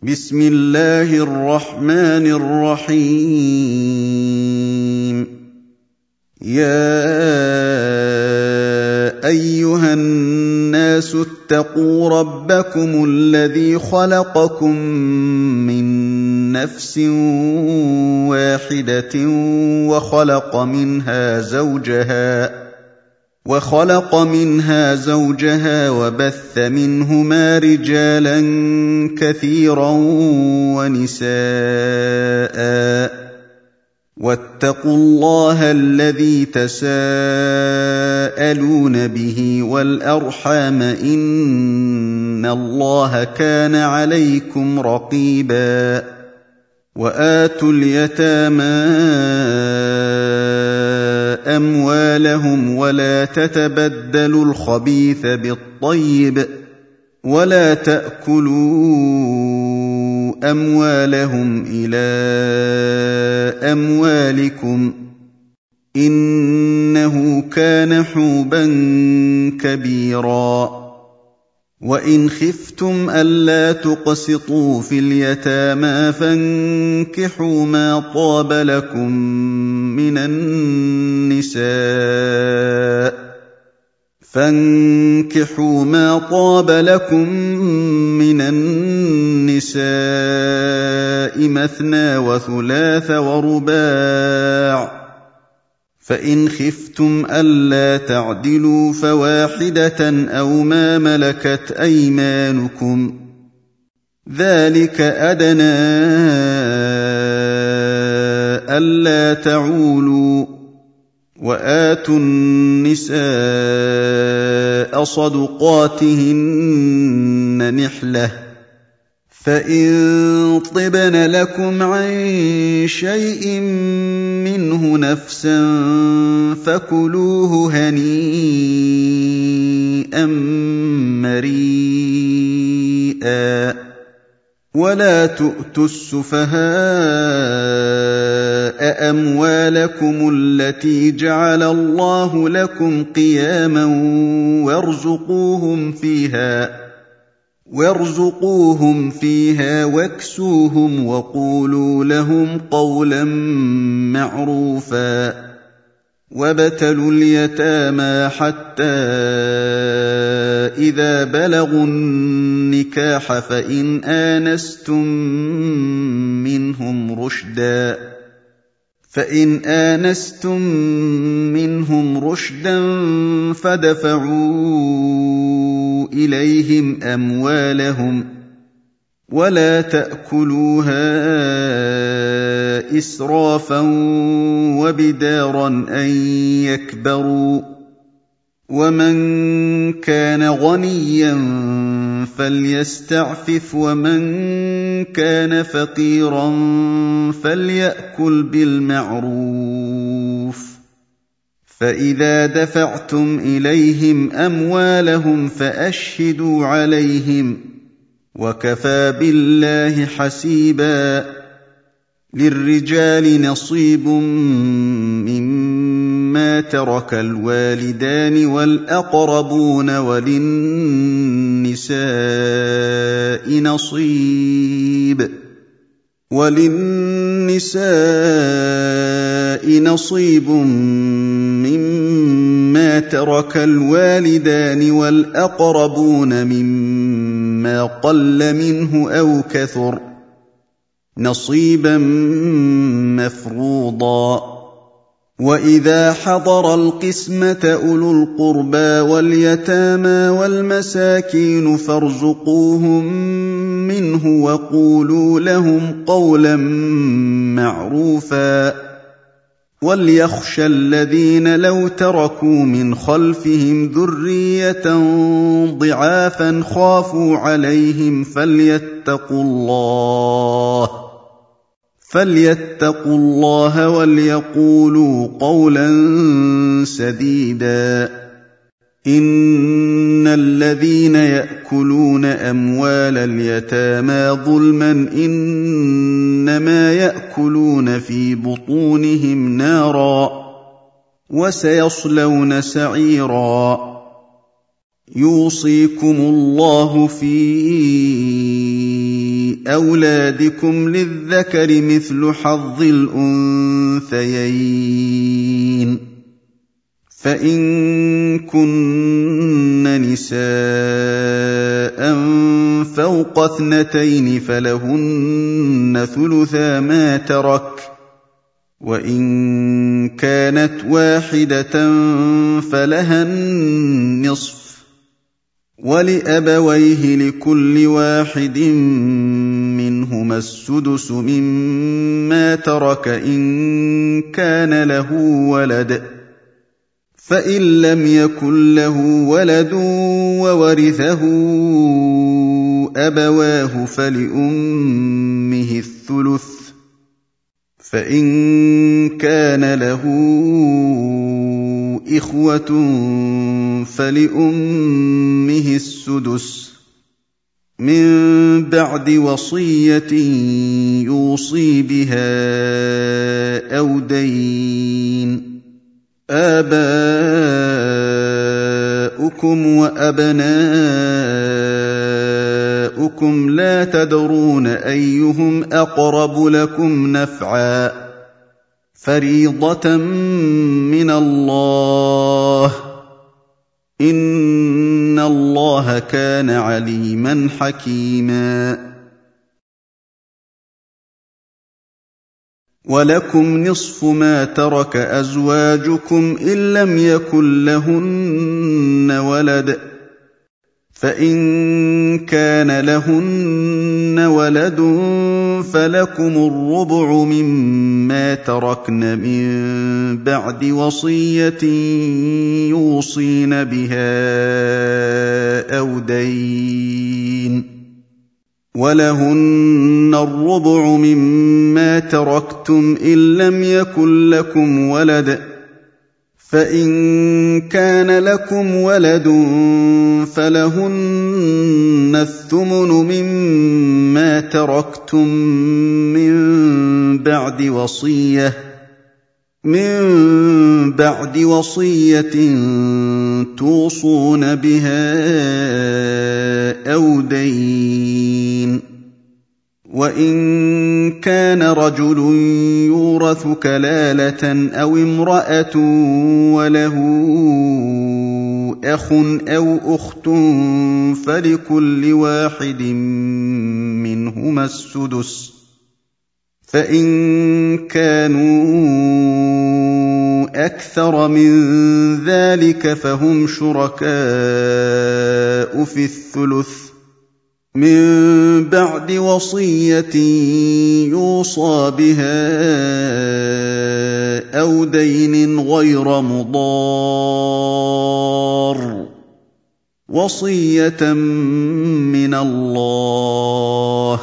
بسم الله الرحمن الرحيم. يا أيها الناس اتقوا ربكم الذي خلقكم من نفس واحدة وخلق منها زوجها وبث منهما رجالا كثيرا ونساء، واتقوا الله الذي تساءلون به والأرحام إن الله كان عليكم رقيبا. وآتوا اليتامى أموالهم ولا تتبدلوا الخبيث بالطيب ولا تأكلوا أموالهم إلى أموالكم إنه كان حوبا كبيرا. وإن خفتم ألا تقسطوا في اليتامى فانكحوا ما طاب لكم من النساء مثنى وثلاث ورباع، فإن خفتم ألا تعدلوا فواحدة أو ما ملكت أيمانكم ذلك أدنى ألا تعولوا. وآتوا النساء صدقاتهن نحلة، فإن طبن لكم عن شيء منه نفسا فكلوه هنيئا مريئا. ولا تؤتوا السفهاء أموالكم التي جعل الله لكم قياما وارزقوهم فيها واكسوهم وقولوا لهم قولا معروفا. وابتلوا اليتامى حتى إذا بلغوا النكاح فإن آنستم منهم رشدا فادفعوا إليهم أموالهم ولا تأكلوها إسرافا وبدارا أن يكبروا. ومن كان غنيا فليستعفف ومن كان فقيرا فليأكل بالمعروف. فإذا دفعتم إليهم أموالهم فأشهدوا عليهم وكفى بالله حسيبا. للرجال نصيب مما ترك الوالدان والأقربون وللنساء نصيب مما ترك الوالدان والأقربون مما قل منه أو كثر نصيبا مفروضا. وإذا حضر القسمة أولو القربى واليتامى والمساكين فارزقوهم منه وقولوا لهم قولا معروفا. وليخشى الذين لو تركوا من خلفهم ذرية ضعافا خافوا عليهم فليتقوا الله وليقولوا قولا سديدا. إن الذين يأكلون أموال اليتامى ظلما إنما يأكلون في بطونهم نارا وسيصلون سعيرا. يوصيكم الله في أولادكم للذكر مثل حظ الأنثيين فإن كن نساء فوق 2 فلهن ثلثا ما ترك وإن كانت واحدة فلها النصف ولأبويه لكل واحد منهما السدس مما ترك إن كان له ولد فإن لم يكن له ولد وورثه أبواه فلأمه الثلث فإن كان له إخوة فلأمه السدس من بعد وصية يوصي بها أو دين آباؤكم وأبناؤكم لا تدرون أيهم أقرب لكم نفعا فريضة من الله إن الله كان عليما حكيما ولكم نصف ما ترك أزواجكم إن لم يكن لهن ولد فإن كان لهن ولد فلكم الربع مما تركن من بعد وصية يوصين بها أو دين ولهن الربع مما تركتم إن لم يكن لكم ولد فإن كان لكم ولد فلهن الثمن مما تركتم من بعد وصية توصون بها أو دين وإن كان رجل يورث كلالة أو امرأة وله أخ أو أخت فلكل واحد منهما السدس فإن كانوا أكثر من ذلك فهم شركاء في الثلث من بعد وصية يوصى بها أو دين غير مضار وصية من الله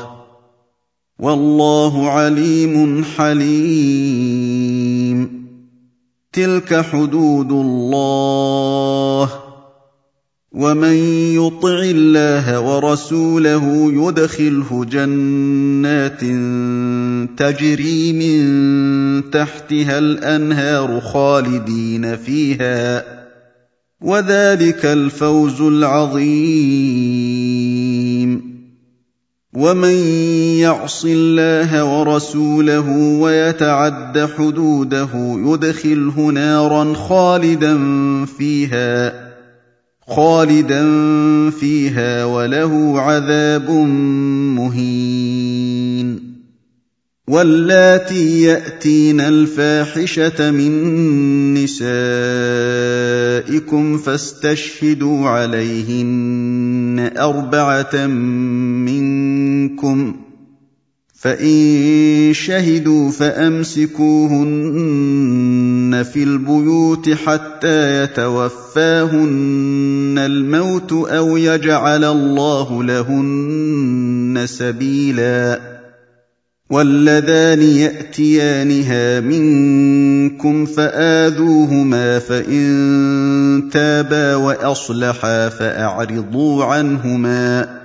والله عليم حليم تلك حدود الله ومن يطع الله ورسوله يدخله جنات تجري من تحتها الأنهار خالدين فيها وذلك الفوز العظيم ومن يعص الله ورسوله ويتعد حدوده يدخله نارا خالدا فيها وله عذاب مهين واللاتي يأتين الفاحشة من نسائكم فاستشهدوا عليهن 4 منكم فإن شهدوا فأمسكوهن في البيوت حتى يتوفاهن الموت أو يجعل الله لهن سبيلا واللذان يأتيانها منكم فآذوهما فإن تابا وأصلحا فأعرضوا عنهما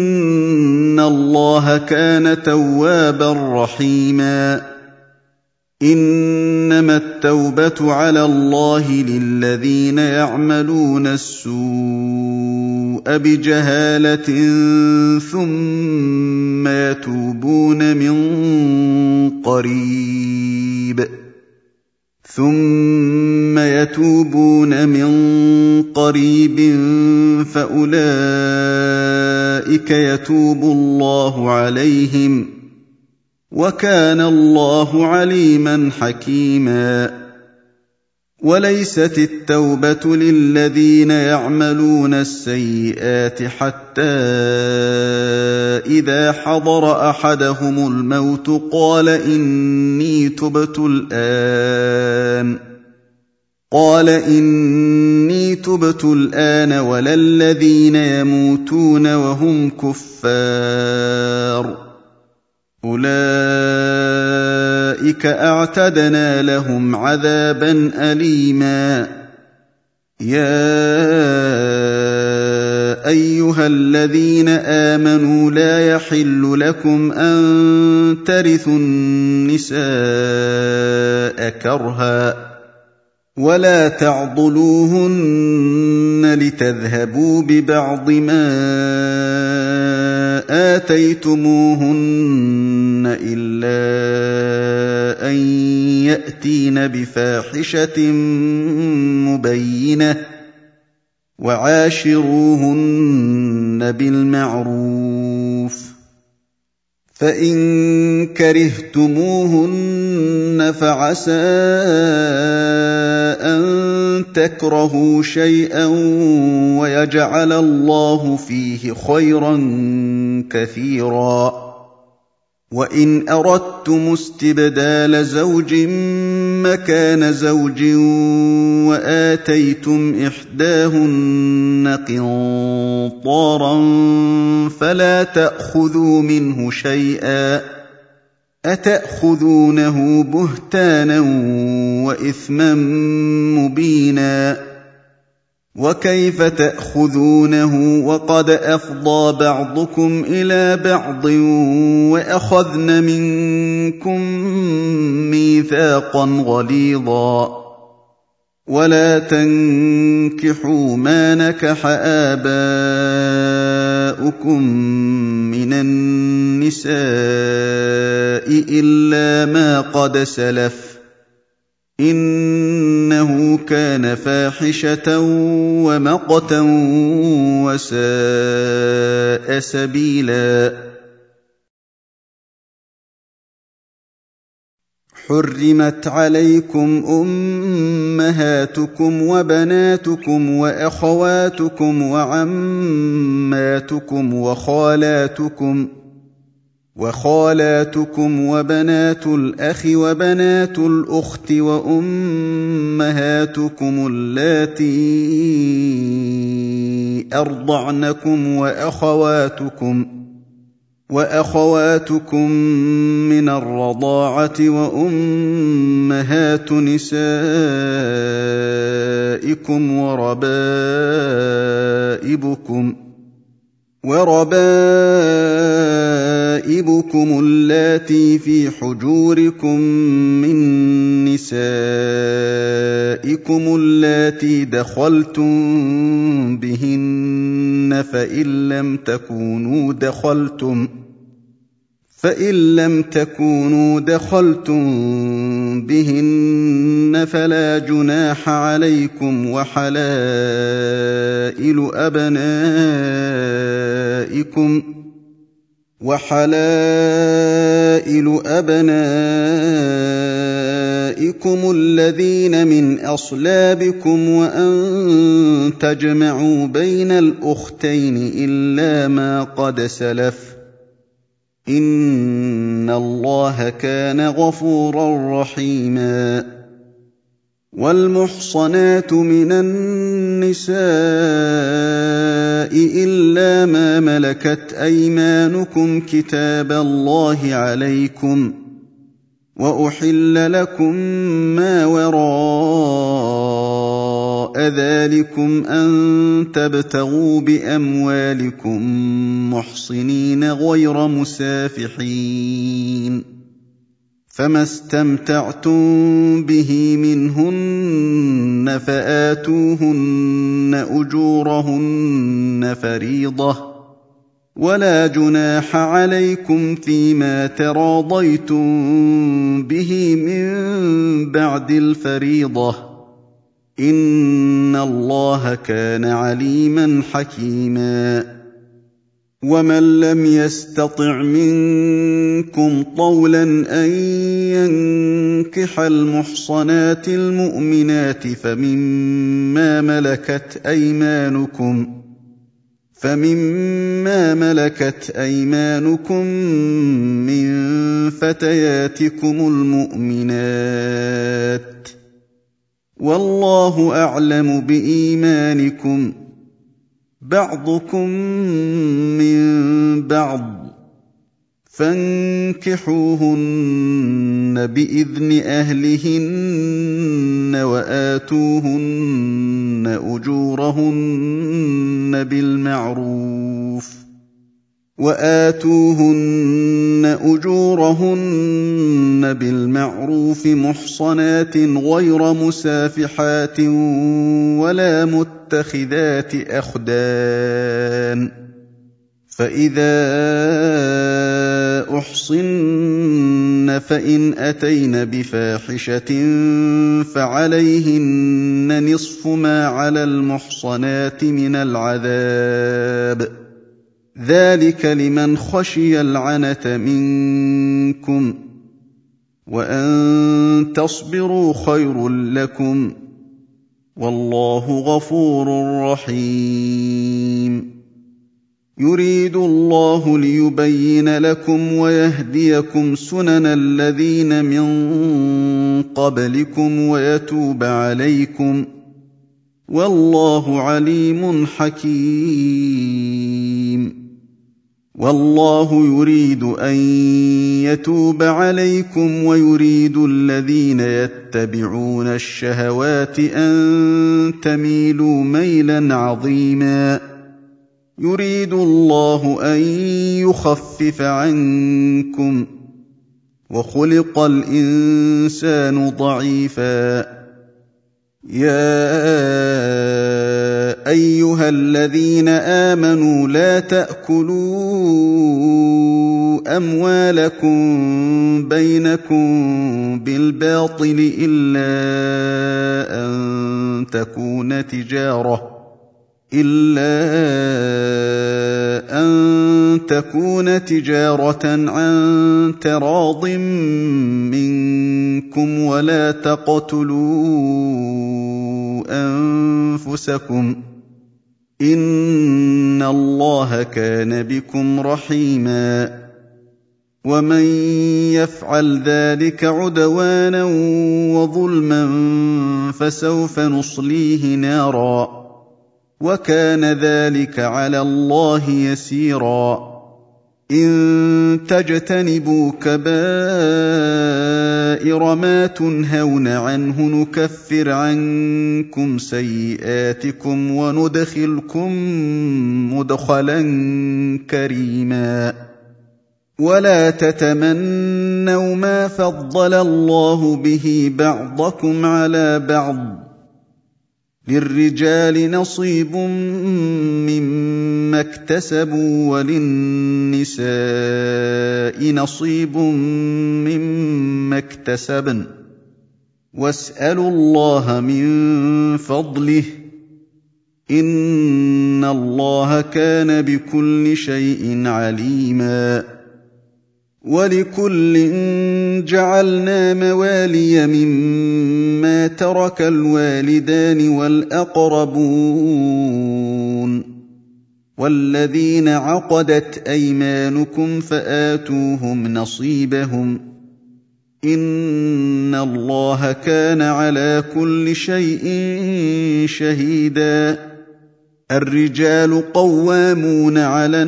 إن الله كان توابا رحيما إنما التوبة على الله للذين يعملون السوء بجهالة ثم يتوبون من قريب فأولئك يتوب الله عليهم وكان الله عليما حكيما. وليست التوبة للذين يعملون السيئات حتى إذا حضر أحدهم الموت قال إني تبت الآن ولا الذين يموتون وهم كفار أولئك أعتدنا لهم عذابا أليما. يا أيها الذين آمنوا لا يحل لكم أن ترثوا النساء كرها ولا تعضلوهن لتذهبوا ببعض ما آتيتموهن إلا أن يأتين بفاحشة مبينة وعاشروهن بالمعروف فإن كرهتموهن فعسى أن تكرهوا شيئا ويجعل الله فيه خيرا كثيرا. وإن أردتم استبدال زوج مكان زوج وآتيتم إحداهن قنطارا فلا تأخذوا منه شيئا أتأخذونه بهتانا وإثما مبينا. وكيف تأخذونه وقد أفضى بعضكم إلى بعض وأخذن منكم ميثاقا غليظا. ولا تنكحوا ما نكح آباؤكم من النساء إلا ما قد سلف إنه كان فاحشة ومقتا وساء سبيلا. حرمت عليكم أمهاتكم وبناتكم وأخواتكم وعماتكم وخالاتكم وبنات الأخ وبنات الأخت وأمهاتكم اللاتي أرضعنكم وأخواتكم من الرضاعة وأمهات نسائكم وربائبكم اللاتي في حجوركم من نسائكم اللاتي دخلتم بهن فإن لم تكونوا دخلتم بهن فلا جناح عليكم وحلائل أبنائكم الذين من أصلابكم وأن تجمعوا بين الأختين إلا ما قد سلف إن الله كان غفورا رحيما. والمحصنات من النساء إلا ما ملكت أيمانكم كتاب الله عليكم وأحل لكم ما وراء ذلكم أن تبتغوا بأموالكم محصنين غير مسافحين فما استمتعتم به منهن فآتوهن أجورهن فريضة ولا جناح عليكم فيما تراضيتم به من بعد الفريضة إن الله كان عليما حكيما ومن لم يستطع منكم طولا أن ينكح المحصنات المؤمنات فمما ملكت أيمانكم من فتياتكم المؤمنات والله أعلم بإيمانكم بعضكم من بعض فانكحوهن بإذن أهلهن وآتوهن أجورهن بالمعروف محصنات غير مسافحات ولا متخذات أخدان فإذا أحصن فإن أتين بفاحشة فعليهن نصف ما على المحصنات من العذاب ذلك لمن خشي العنة منكم وأن تصبروا خير لكم والله غفور رحيم يريد الله ليبين لكم ويهديكم سنن الذين من قبلكم ويتوب عليكم والله عليم حكيم والله يريد أن يتوب عليكم ويريد الذين يتبعون الشهوات أن تميلوا ميلا عظيما يريد الله أن يخفف عنكم وخلق الإنسان ضعيفا يا أيها الذين آمنوا لا تأكلوا أموالكم بينكم بالباطل إلا أن تكون تجارة عن تراض منكم ولا تقتلوا أنفسكم إن الله كان بكم رحيما ومن يفعل ذلك عدوانا وظلما فسوف نصليه نارا وكان ذلك على الله يسيرا إن تجتنبوا كبائر ما تنهون عنه نكفر عنكم سيئاتكم وندخلكم مدخلا كريما ولا تتمنوا ما فضل الله به بعضكم على بعض للرجال نصيب مما اكتسبوا وللنساء نصيب مما اكتسبن واسألوا الله من فضله إن الله كان بكل شيء عليما ولكل جعلنا موالي مما ترك الوالدان والأقربون والذين عقدت أيمانكم فآتوهم نصيبهم إن الله كان على كل شيء شهيدا الرجال قوامون على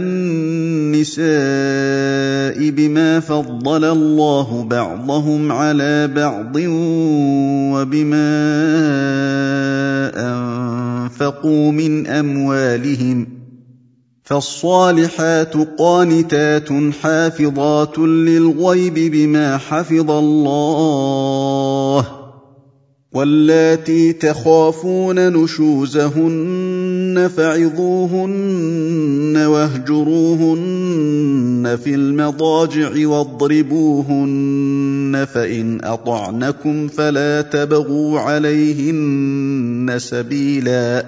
النساء بما فضل الله بعضهم على بعض وبما أنفقوا من أموالهم فالصالحات قانتات حافظات للغيب بما حفظ الله، واللاتي تخافون نشوزهن فعظوهن واهجروهن في المضاجع واضربوهن، فإن أطعنكم فلا تبغوا عليهن سبيلا،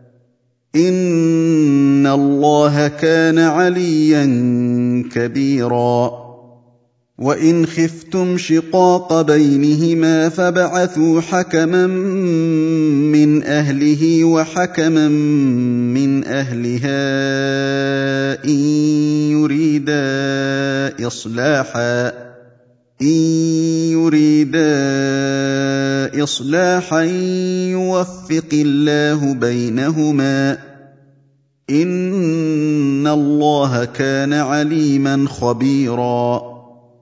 إن الله كان عليا كبيرا. وإن خفتم شقاق بينهما فابعثوا حكما من أهله وحكما من أهلها إن يريدا إصلاحا يوفق الله بينهما، إن الله كان عليما خبيرا.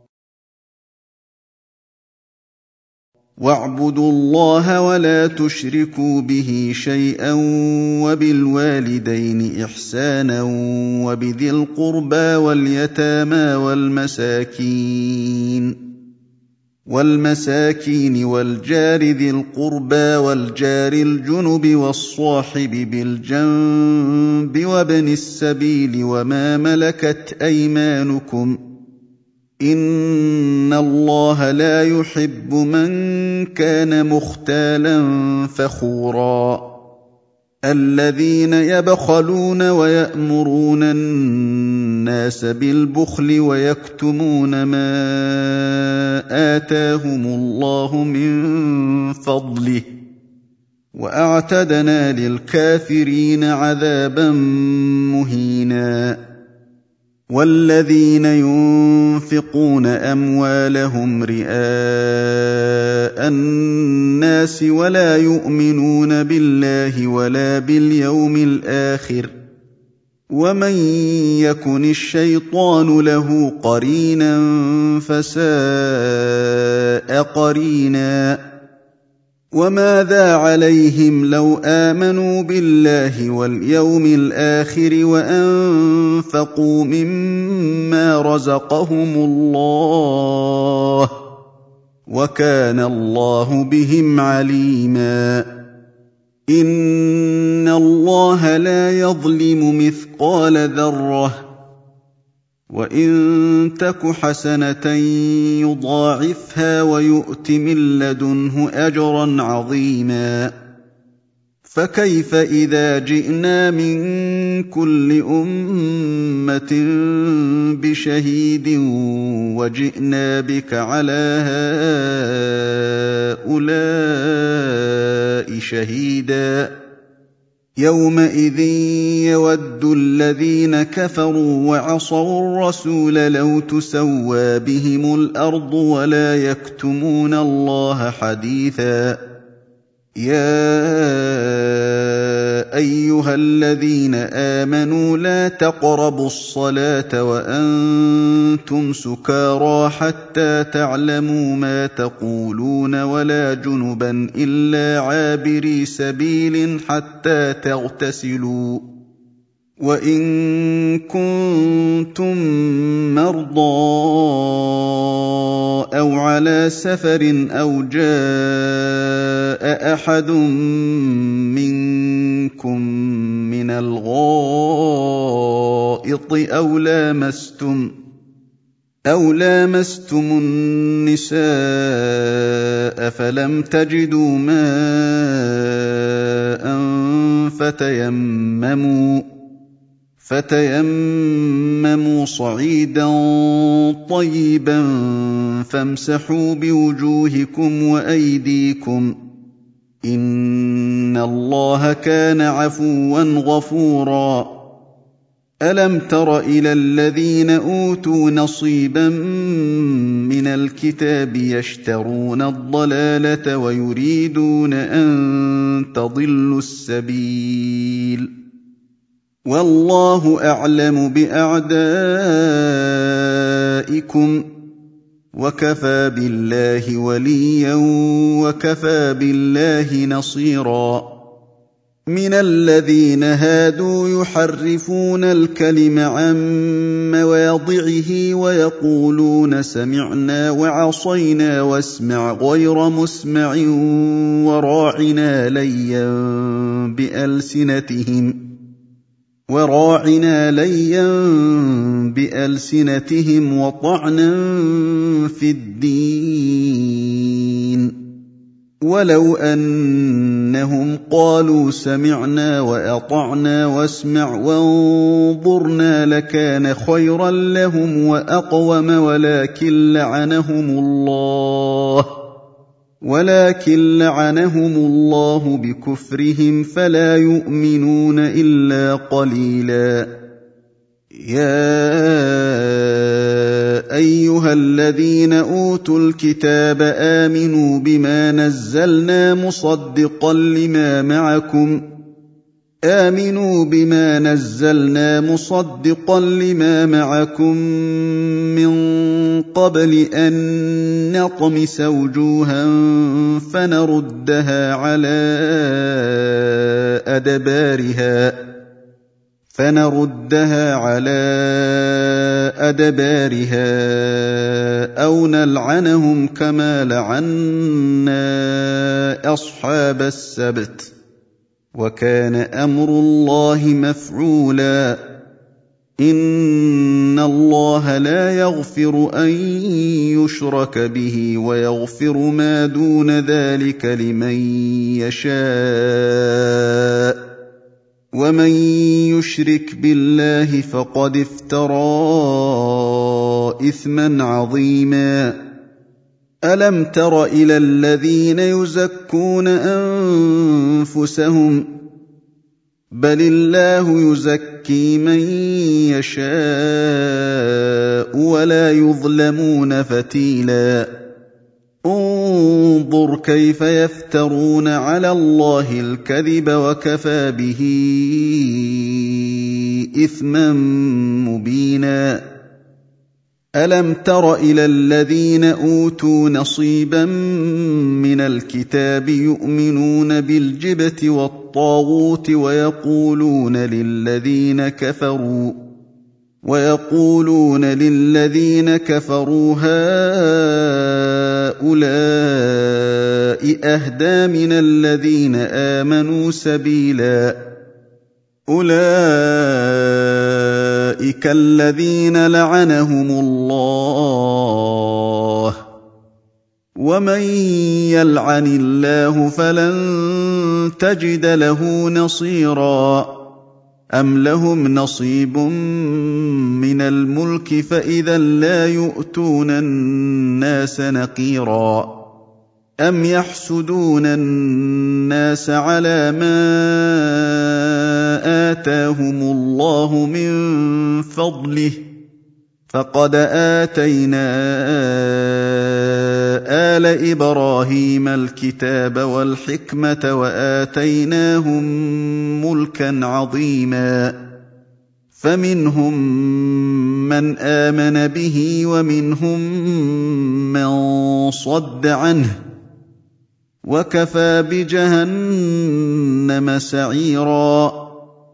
واعبدوا الله ولا تشركوا به شيئا، وبالوالدين إحسانا، وبذي القربى واليتامى والمساكين والجار ذي القربى والجار الجنب والصاحب بالجنب وابن السبيل وما ملكت أيمانكم، إن الله لا يحب من كان مختالا فخورا. الذين يبخلون ويأمرون الناس بالبخل ويكتمون ما آتاهم الله من فضله، وأعتدنا للكافرين عذابا مهينا. والذين ينفقون أموالهم رئاء الناس ولا يؤمنون بالله ولا باليوم الآخر، ومن يكن الشيطان له قرينا فساء قرينا. وماذا عليهم لو آمنوا بالله واليوم الآخر وأنفقوا مما رزقهم الله، وكان الله بهم عليما. إن الله لا يظلم مثقال ذرة، وإن تك حسنة يضاعفها ويؤت من لدنه أجرا عظيما. فكيف إذا جئنا من كل أمة بشهيد وجئنا بك على هؤلاء شهيدا؟ يومئذ يود الذين كفروا وعصوا الرسول لو تسوى بهم الأرض ولا يكتمون الله حديثا. يا أيها الذين آمنوا لا تقربوا الصلاة وأنتم سكارى حتى تعلموا ما تقولون ولا جنبا إلا عابري سبيل حتى تغتسلوا، وإن كنتم مرضى أو على سفر أو جاء أحد منكم من الغائط أو لامستم النساء فلم تجدوا ماء فتيمموا صعيدا طيبا فامسحوا بوجوهكم وأيديكم، إن الله كان عفوا غفورا. ألم تر إلى الذين أوتوا نصيبا من الكتاب يشترون الضلالة ويريدون أن تضلوا السبيل، والله أعلم بأعدائكم، وكفى بالله وليا وكفى بالله نصيرا. مِنَ الَّذِينَ هَادُوا يُحَرِّفُونَ الْكَلِمَ عَن مَّوَاضِعِهِ وَيَقُولُونَ سَمِعْنَا وَعَصَيْنَا وَاسْمَعْ غَيْرَ مُسْمَعٍ وَرَاعِنَا لَيًّا بِأَلْسِنَتِهِمْ وَطَعْنًا فِي الدِّينِ وَلَوْ أَنَّهُمْ قَالُوا سَمِعْنَا وَأَطَعْنَا وَاسْمَعْ وَانظُرْنَا لَكَانَ خَيْرًا لَّهُمْ وَأَقْوَمَ ولكن لعنهم الله بكفرهم فلا يؤمنون إلا قليلا. يا أيها الذين أوتوا الكتاب آمنوا بما نزلنا مصدقا لما معكم من قبل أن نطمس وجوها فنردها على أدبارها أو نلعنهم كما لعنا أصحاب السبت وكان أمر الله مفعولا. إن الله لا يغفر أن يشرك به ويغفر ما دون ذلك لمن يشاء ومن يشرك بالله فقد افترى إثما عظيما. ألم تر إلى الذين يزكون أنفسهم بل الله يزكي من يشاء ولا يظلمون فتيلا. انظر كيف يفترون على الله الكذب وكفى به إثما مبينا. ألم تر إلى الذين أوتوا نصيبا من الكتاب يؤمنون بالجبت والطاغوت ويقولون للذين كفروا هؤلاء أهدى من الذين آمنوا سبيلا. أولئك الذين لعنهم الله ومن يلعن الله فلن تجد له نصيرا. أم لهم نصيب من الملك فإذا لا يؤتون الناس نقيرا. أم يحسدون الناس على ما آتاهم الله من فضله فقد آتينا آل إبراهيم الكتاب والحكمة وآتيناهم ملكا عظيما. فمنهم من آمن به ومنهم من صد عنه وكفى بجهنم سعيرا.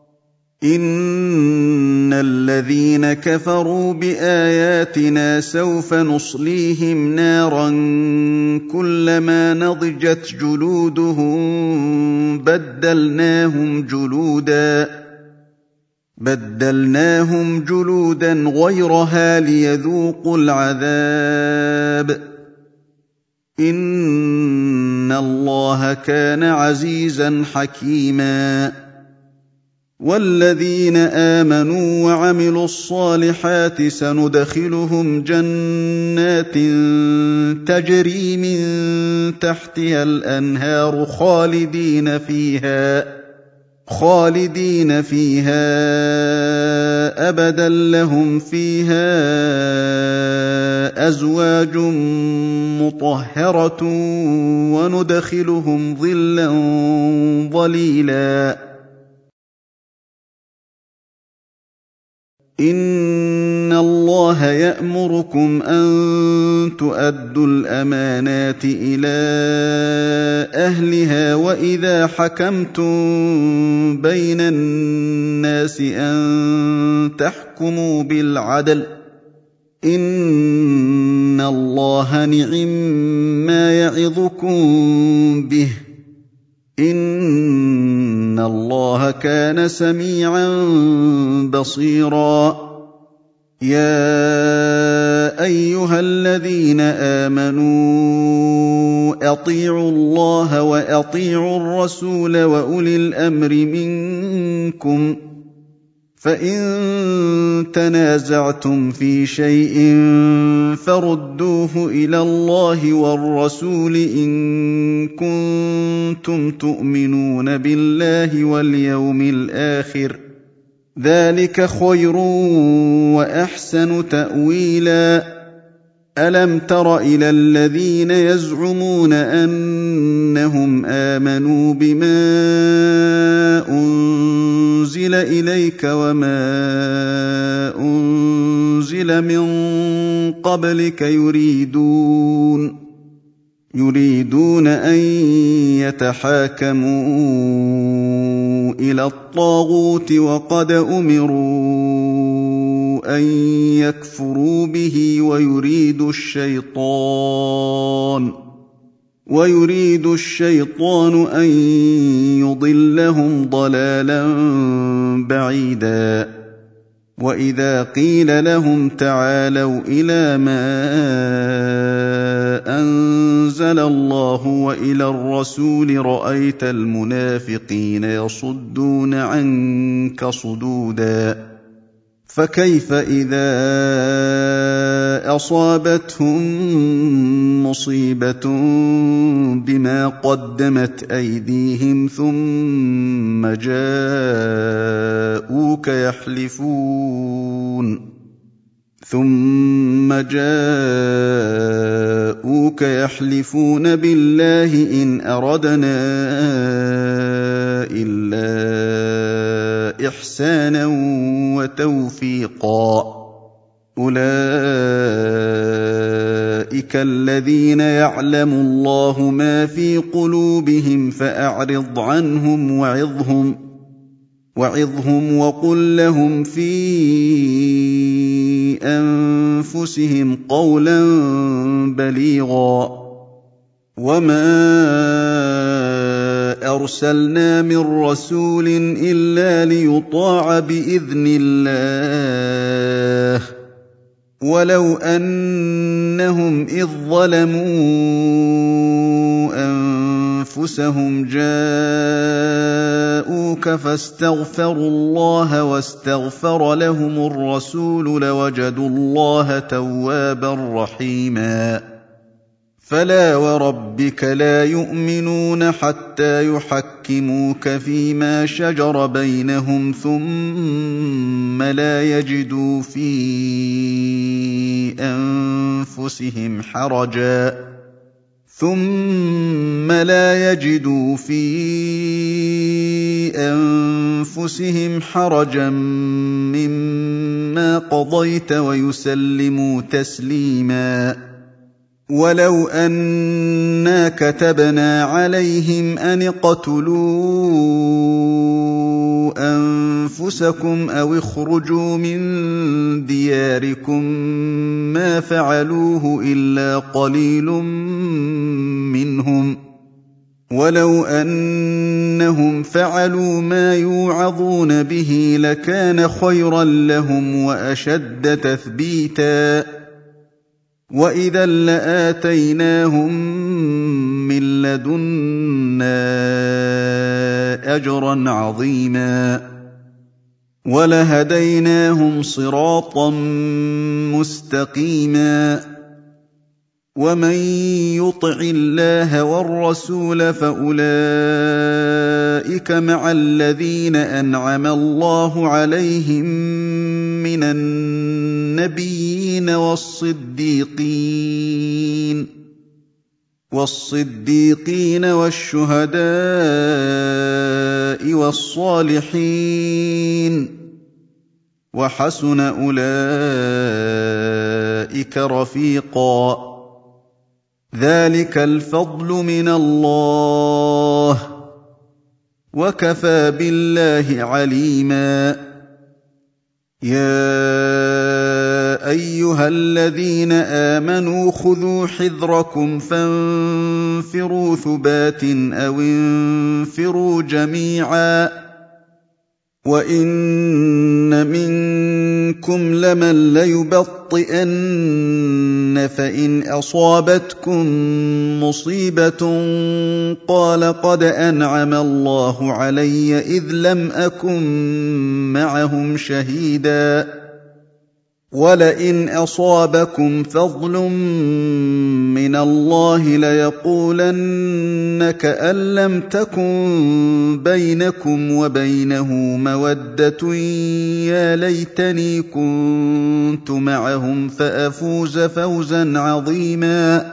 إن الذين كفروا بآياتنا سوف نصليهم نارا كلما نضجت جلودهم بدلناهم جلودا غيرها ليذوقوا العذاب. إن الله كان عزيزا حكيما. والذين آمنوا وعملوا الصالحات سندخلهم جنات تجري من تحتها الأنهار خالدين فيها أبدا لهم فيها أزواج مطهرة وندخلهم ظلا ظليلا. إن الله اللَّهَ يَأْمُرُكُمْ أَن تُؤَدُّوا الْأَمَانَاتِ إِلَىٰ أَهْلِهَا وَإِذَا حَكَمْتُم بَيْنَ النَّاسِ أَن تَحْكُمُوا بِالْعَدْلِ ۚ إِنَّ اللَّهَ نِعِمَّا يَعِظُكُم بِهِ ۗ إِنَّ اللَّهَ كَانَ سَمِيعًا بَصِيرًا. يَا أَيُّهَا الَّذِينَ آمَنُوا أَطِيعُوا اللَّهَ وَأَطِيعُوا الرَّسُولَ وَأُولِي الْأَمْرِ مِنكُمْ ۖ فَإِن تَنَازَعْتُمْ فِي شَيْءٍ فَرُدُّوهُ إِلَى اللَّهِ وَالرَّسُولِ إِن كُنتُمْ تُؤْمِنُونَ بِاللَّهِ وَالْيَوْمِ الْآخِرِ ۚ ذَٰلِكَ خَيْرٌ وَأَحْسَنُ تَأْوِيلًا. أَلَمْ تَرَ إِلَى الَّذِينَ يَزْعُمُونَ أَنَّهُمْ آمَنُوا بِمَا أُنزِلَ إِلَيْكَ وَمَا أُنزِلَ مِن قَبْلِكَ يُرِيدُونَ أَن يَتَحَاكَمُوا إِلَى الطَّاغُوتِ وَقَدْ أُمِرُوا أَن يَكْفُرُوا بِهِ وَيُرِيدُ الشَّيْطَانُ أَن يُضِلَّهُمْ ضَلَالًا بَعِيدًا. وَإِذَا قِيلَ لَهُمْ تَعَالَوْا إِلَىٰ مَا أَنزَلَ اللَّهُ وَإِلَى الرَّسُولِ رَأَيْتَ الْمُنَافِقِينَ يَصُدُّونَ عَنكَ صُدُودًا. فَكَيْفَ إِذَا أَصَابَتْهُم مُّصِيبَةٌ بِمَا قَدَّمَتْ أَيْدِيهِمْ ثُمَّ جَاءُوكَ يَحْلِفُونَ بِاللَّهِ إِنْ أَرَدْنَا إِلَّا إِحْسَانًا وَتَوْفِيقًا. أُولَٰئِكَ الَّذِينَ يَعْلَمُ اللَّهُ مَا فِي قُلُوبِهِمْ فَأَعْرِضْ عَنْهُمْ وَعِظْهُمْ وَقُل لَّهُمْ فِي أَنفُسِهِمْ قَوْلًا بَلِيغًا. وَمَا أَرْسَلْنَا مِن رَّسُولٍ إِلَّا لِيُطَاعَ بِإِذْنِ اللَّهِ ۚ وَلَوْ أَنَّهُمْ إِذ ظَّلَمُوا أَنفُسَهُمْ جَاءُوكَ فَاسْتَغْفَرُوا اللَّهَ وَاسْتَغْفَرَ لَهُمُ الرَّسُولُ لَوَجَدُوا اللَّهَ تَوَّابًا رَّحِيمًا. فَلَا وَرَبِّكَ لَا يُؤْمِنُونَ حَتَّىٰ يُحَكِّمُوكَ فِيمَا شَجَرَ بَيْنَهُمْ ثُمَّ لَا يَجِدُوا فِي أَنفُسِهِمْ حَرَجًا مِّمَّا قَضَيْتَ وَيُسَلِّمُوا تَسْلِيمًا. وَلَوْ أَنَّا كَتَبْنَا عَلَيْهِمْ أَنِ اقْتُلُوا أَنفُسَكُمْ أَوِ اخْرُجُوا مِن دِيَارِكُم مَّا فَعَلُوهُ إِلَّا قَلِيلٌ مِّنْهُمْ ۖ وَلَوْ أَنَّهُمْ فَعَلُوا مَا يُوعَظُونَ بِهِ لَكَانَ خَيْرًا لَّهُمْ وَأَشَدَّ تَثْبِيتًا. وَإِذًا لَّآتَيْنَاهُم مِّن لَّدُنَّا أَجْرًا عَظِيمًا وَلَهَدَيْنَاهُمْ صِرَاطًا مُّسْتَقِيمًا. وَمَن يُطِعِ اللَّهَ وَالرَّسُولَ فَأُولَٰئِكَ مَعَ الَّذِينَ أَنْعَمَ اللَّهُ عَلَيْهِم مِّنَ النَّبِيِّينَ وَالصِّدِّيقِينَ وَالشُّهَدَاءِ وَالصَّالِحِينَ ۚ وَحَسُنَ أُولَٰئِكَ بك رفيقا ذلك الفضل من الله وكفى بالله عليما يا أيها الذين آمنوا خذوا حذركم فانفروا ثبات أو انفروا جميعا وإن منكم لمن ليبطئن فإن أصابتكم مصيبة قال قد أنعم الله علي إذ لم أكن معهم شهيدا ولئن أصابكم فضل من الله ليقولن كأن لم تكن بينكم وبينه مودة يا ليتني كنت معهم فأفوز فوزا عظيما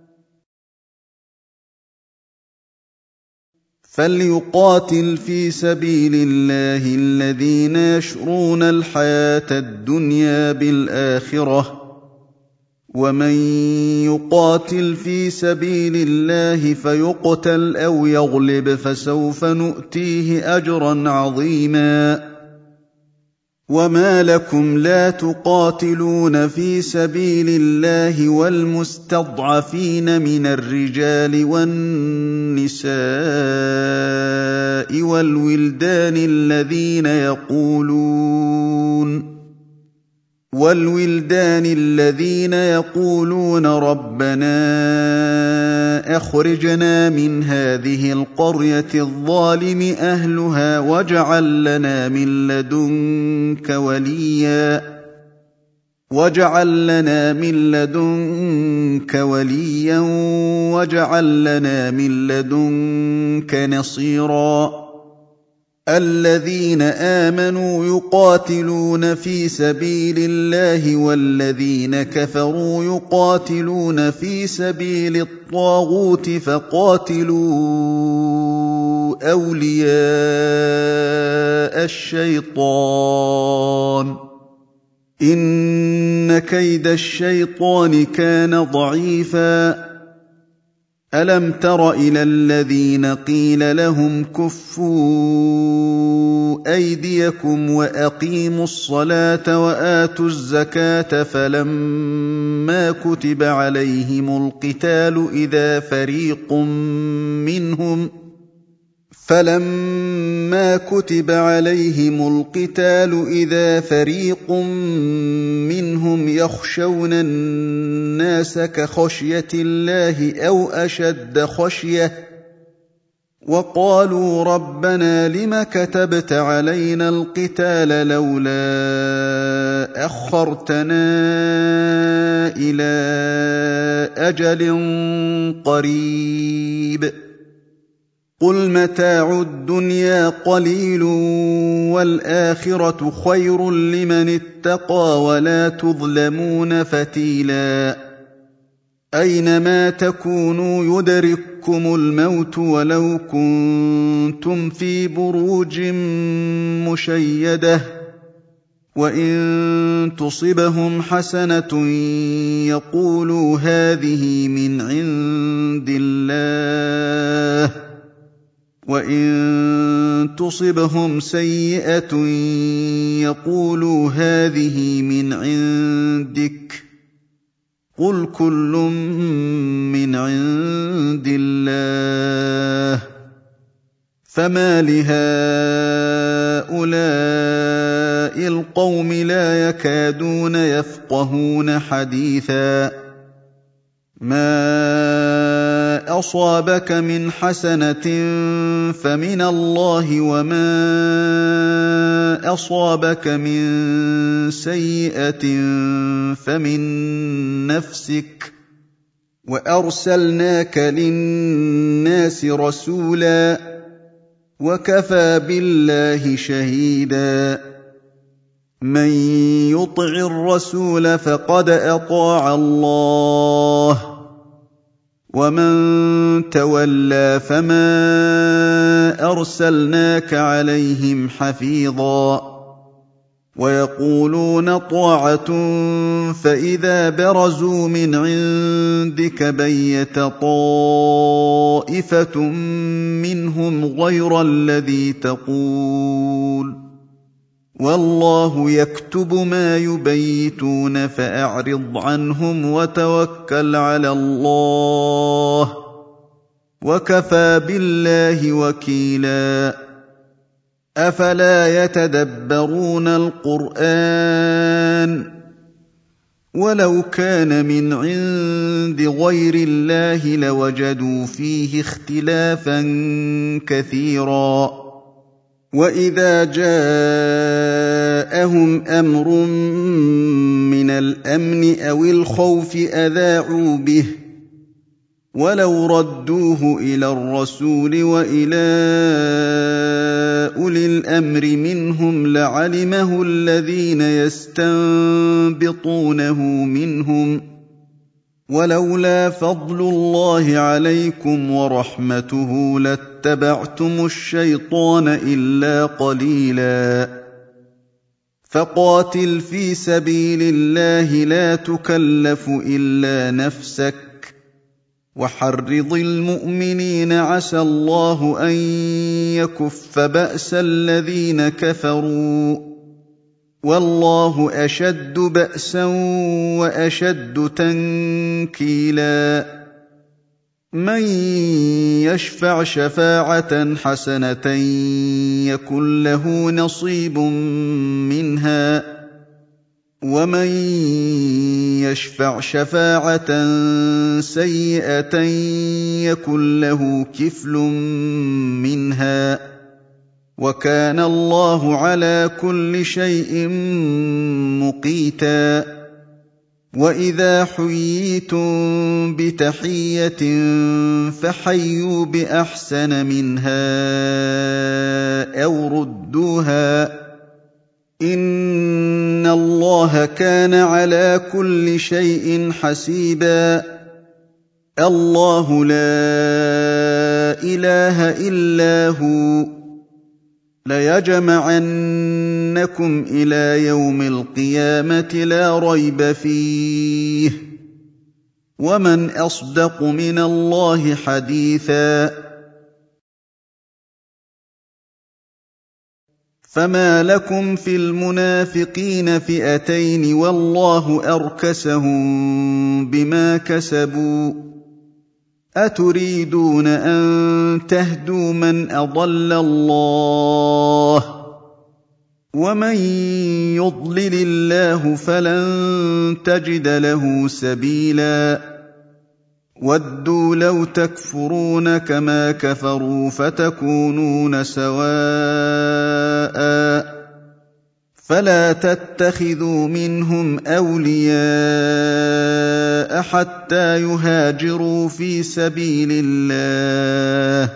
فليقاتل في سبيل الله الذين يشرون الحياة الدنيا بالآخرة ومن يقاتل في سبيل الله فيقتل أو يغلب فسوف نؤتيه أجرا عظيما وما لكم لا تقاتلون في سبيل الله والمستضعفين من الرجال والنساء والولدان الذين يقولون ربنا أخرجنا من هذه القرية الظالم أهلها واجعل لنا من لدنك وليا واجعل لنا من لدنك نصيرا الذين آمنوا يقاتلون في سبيل الله والذين كفروا يقاتلون في سبيل الطاغوت فقاتلوا أولياء الشيطان إن كيد الشيطان كان ضعيفا ألم تر إلى الذين قيل لهم كفوا أيديكم وأقيموا الصلاة وآتوا الزكاة فلما كتب عليهم القتال إذا فريق منهم يخشون الناس كخشية الله أو أشد خشية وقالوا ربنا لم كتبت علينا القتال لولا أخرتنا إلى أجل قريب قل متاع الدنيا قليل والآخرة خير لمن اتقى ولا تظلمون فتيلا أينما تكونوا يدرككم الموت ولو كنتم في بروج مشيدة وإن تصبهم حسنة يقولوا هذه من عند الله وإن تصبهم سيئة يقولوا هذه من عندك قل كل من عند الله فما لهؤلاء القوم لا يكادون يفقهون حديثا ما أصابك من حسنة فمن الله وما أصابك من سيئة فمن نفسك وأرسلناك للناس رسولا وكفى بالله شهيدا من يطع الرسول فقد أطاع الله ومن تولى فما أرسلناك عليهم حفيظا ويقولون طاعة فإذا برزوا من عندك بيت طائفة منهم غير الذي تقول والله يكتب ما يبيتون فأعرض عنهم وتوكل على الله وكفى بالله وكيلا أفلا يتدبرون القرآن ولو كان من عند غير الله لوجدوا فيه اختلافا كثيرا وإذا جاءهم أمر من الأمن أو الخوف أذاعوا به ولو ردوه إلى الرسول وإلى أولي الأمر منهم لعلمه الذين يستنبطونه منهم ولولا فضل الله عليكم ورحمته لاتبعتم الشيطان إلا قليلا فقاتل في سبيل الله لا تكلف إلا نفسك وحرض المؤمنين عسى الله أن يكف بأس الذين كفروا والله أشد بأسا وأشد تنكيلا من يشفع شفاعة حسنة يكن له نصيب منها ومن يشفع شفاعة سيئة يكن له كفل منها وكان الله على كل شيء مقيتا وإذا حييتم بتحية فحيوا بأحسن منها أو ردوها إن الله كان على كل شيء حسيبا الله لا إله إلا هو ليجمعنكم إلى يوم القيامة لا ريب فيه ومن أصدق من الله حديثا فما لكم في المنافقين فئتين والله أركسهم بما كسبوا أتريدون أن تهدوا من أضل الله ومن يضلل الله فلن تجد له سبيلا ودوا لو تكفرون كما كفروا فتكونون سواء فلا تتخذوا منهم أولياء حتى يهاجروا في سبيل الله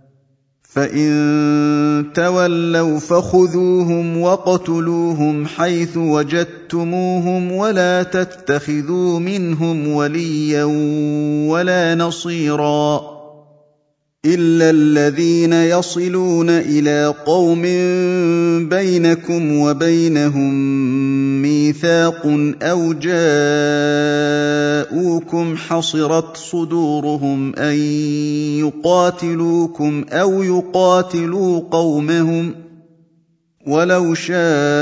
فإن تولوا فخذوهم وقتلوهم حيث وجدتموهم ولا تتخذوا منهم وليا ولا نصيرا إلا الذين يصلون إلى قوم بينكم وبينهم ميثاق أو جاءوكم حصرت صدورهم أن يقاتلوكم أو يقاتلوا قومهم ولو شاء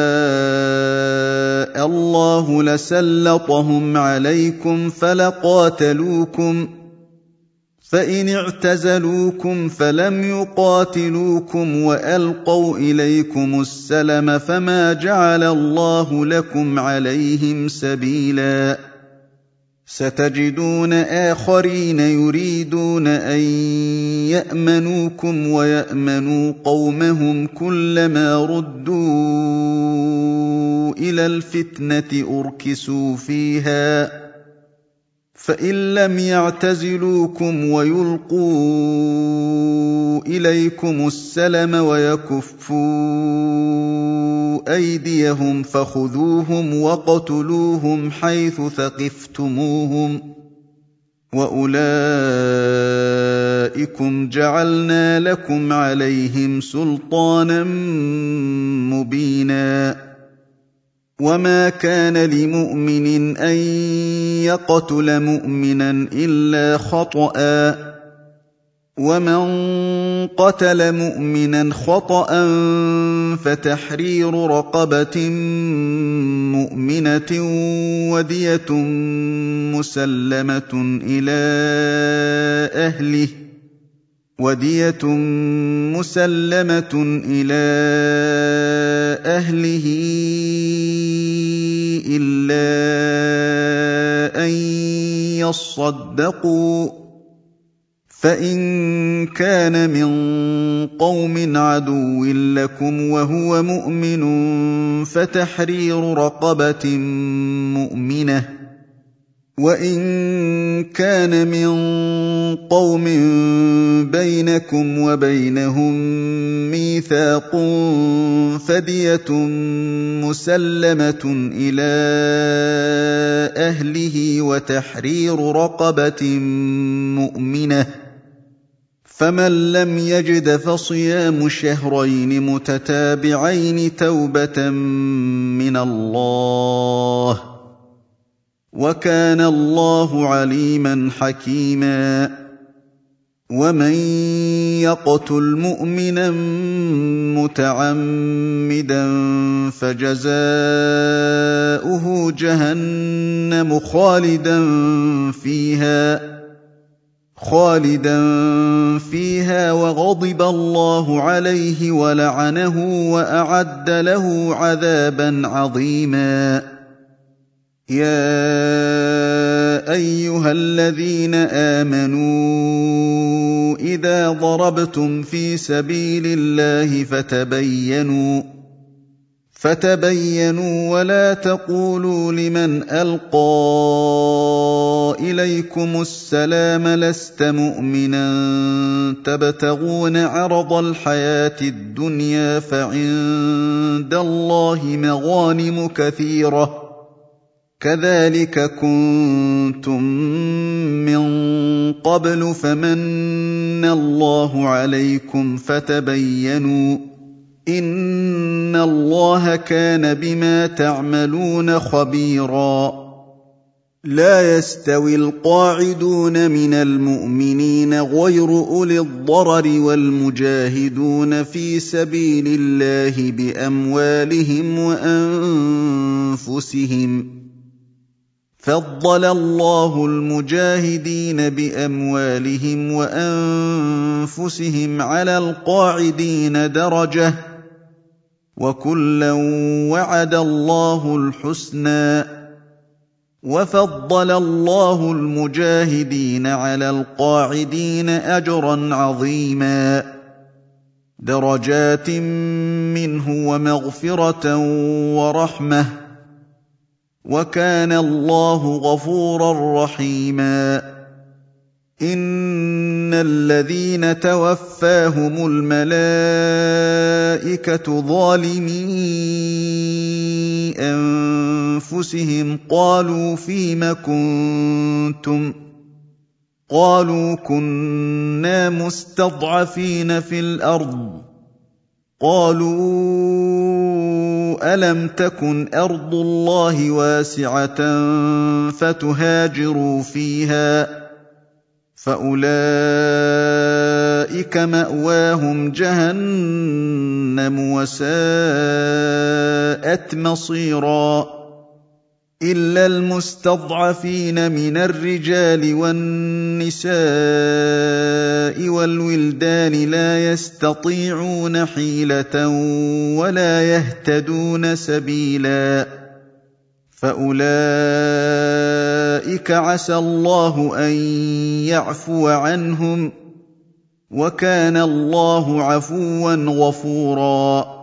الله لسلطهم عليكم فلقاتلوكم فإن اعتزلوكم فلم يقاتلوكم وألقوا إليكم السلم فما جعل الله لكم عليهم سبيلا ستجدون آخرين يريدون أن يأمنوكم ويأمنوا قومهم كلما ردوا إلى الفتنة أركسوا فيها فإن لم يعتزلوكم ويلقوا إليكم السلم ويكفوا أيديهم فخذوهم وقتلوهم حيث ثقفتموهم وأولئكم جعلنا لكم عليهم سلطانا مبينا وما كان لمؤمن أن يقتل مؤمنا إلا خطأ ومن قتل مؤمنا خطأ فتحرير رقبة مؤمنة ودية مسلمة إلى أهله إلا أن يصدقوا فإن كان من قوم عدو لكم وهو مؤمن فتحرير رقبة مؤمنة وإن كان من قوم بينكم وبينهم ميثاق فدية مسلمة إلى أهله وتحرير رقبة مؤمنة فمن لم يجد فصيام شهرين متتابعين توبة من الله وكان الله عليما حكيما ومن يقتل مؤمنا متعمدا فجزاؤه جهنم خالدا فيها وغضب الله عليه ولعنه وأعد له عذابا عظيما يا أيها الذين آمنوا إذا ضربتم في سبيل الله فتبينوا ولا تقولوا لمن ألقى إليكم السلام لست مؤمنا تبتغون عرض الحياة الدنيا فعند الله مغانم كثيرة كذلك كنتم من قبل فمن الله عليكم فتبينوا إن الله كان بما تعملون خبيرا لا يستوي القاعدون من المؤمنين غير أولي الضرر والمجاهدون في سبيل الله بأموالهم وأنفسهم فضل الله المجاهدين بأموالهم وأنفسهم على القاعدين درجة وكلا وعد الله الحسنى وفضل الله المجاهدين على القاعدين أجرا عظيما درجات منه ومغفرة ورحمة وكان الله غفورا رحيما إن الذين توفاهم الملائكة ظالمي أنفسهم قالوا فيم كنتم قالوا كنا مستضعفين في الأرض قالوا ألم تكن أرض الله واسعة فتهاجروا فيها فأولئك مأواهم جهنم وساءت مصيرا إلا المستضعفين من الرجال والنساء والولدان لا يستطيعون حيلة ولا يهتدون سبيلا فأولئك عسى الله أن يعفو عنهم وكان الله عفوا غفورا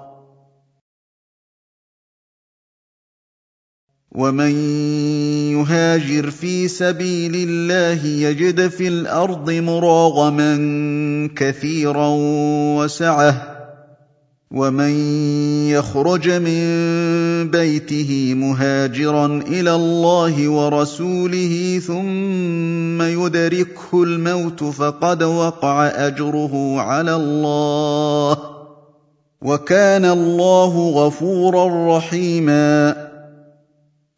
ومن يهاجر في سبيل الله يجد في الأرض مراغما كثيرا وسعة ومن يخرج من بيته مهاجرا إلى الله ورسوله ثم يدركه الموت فقد وقع أجره على الله وكان الله غفورا رحيما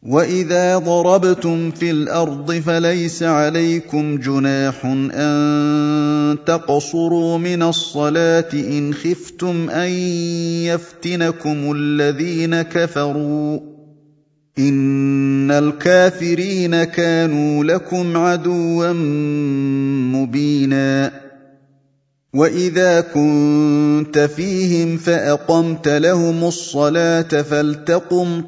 وإذا ضربتم في الأرض فليس عليكم جناح أن تقصروا من الصلاة إن خفتم أن يفتنكم الذين كفروا إن الكافرين كانوا لكم عدوا مبينا وإذا كنت فيهم فأقمت لهم الصلاة فلتقم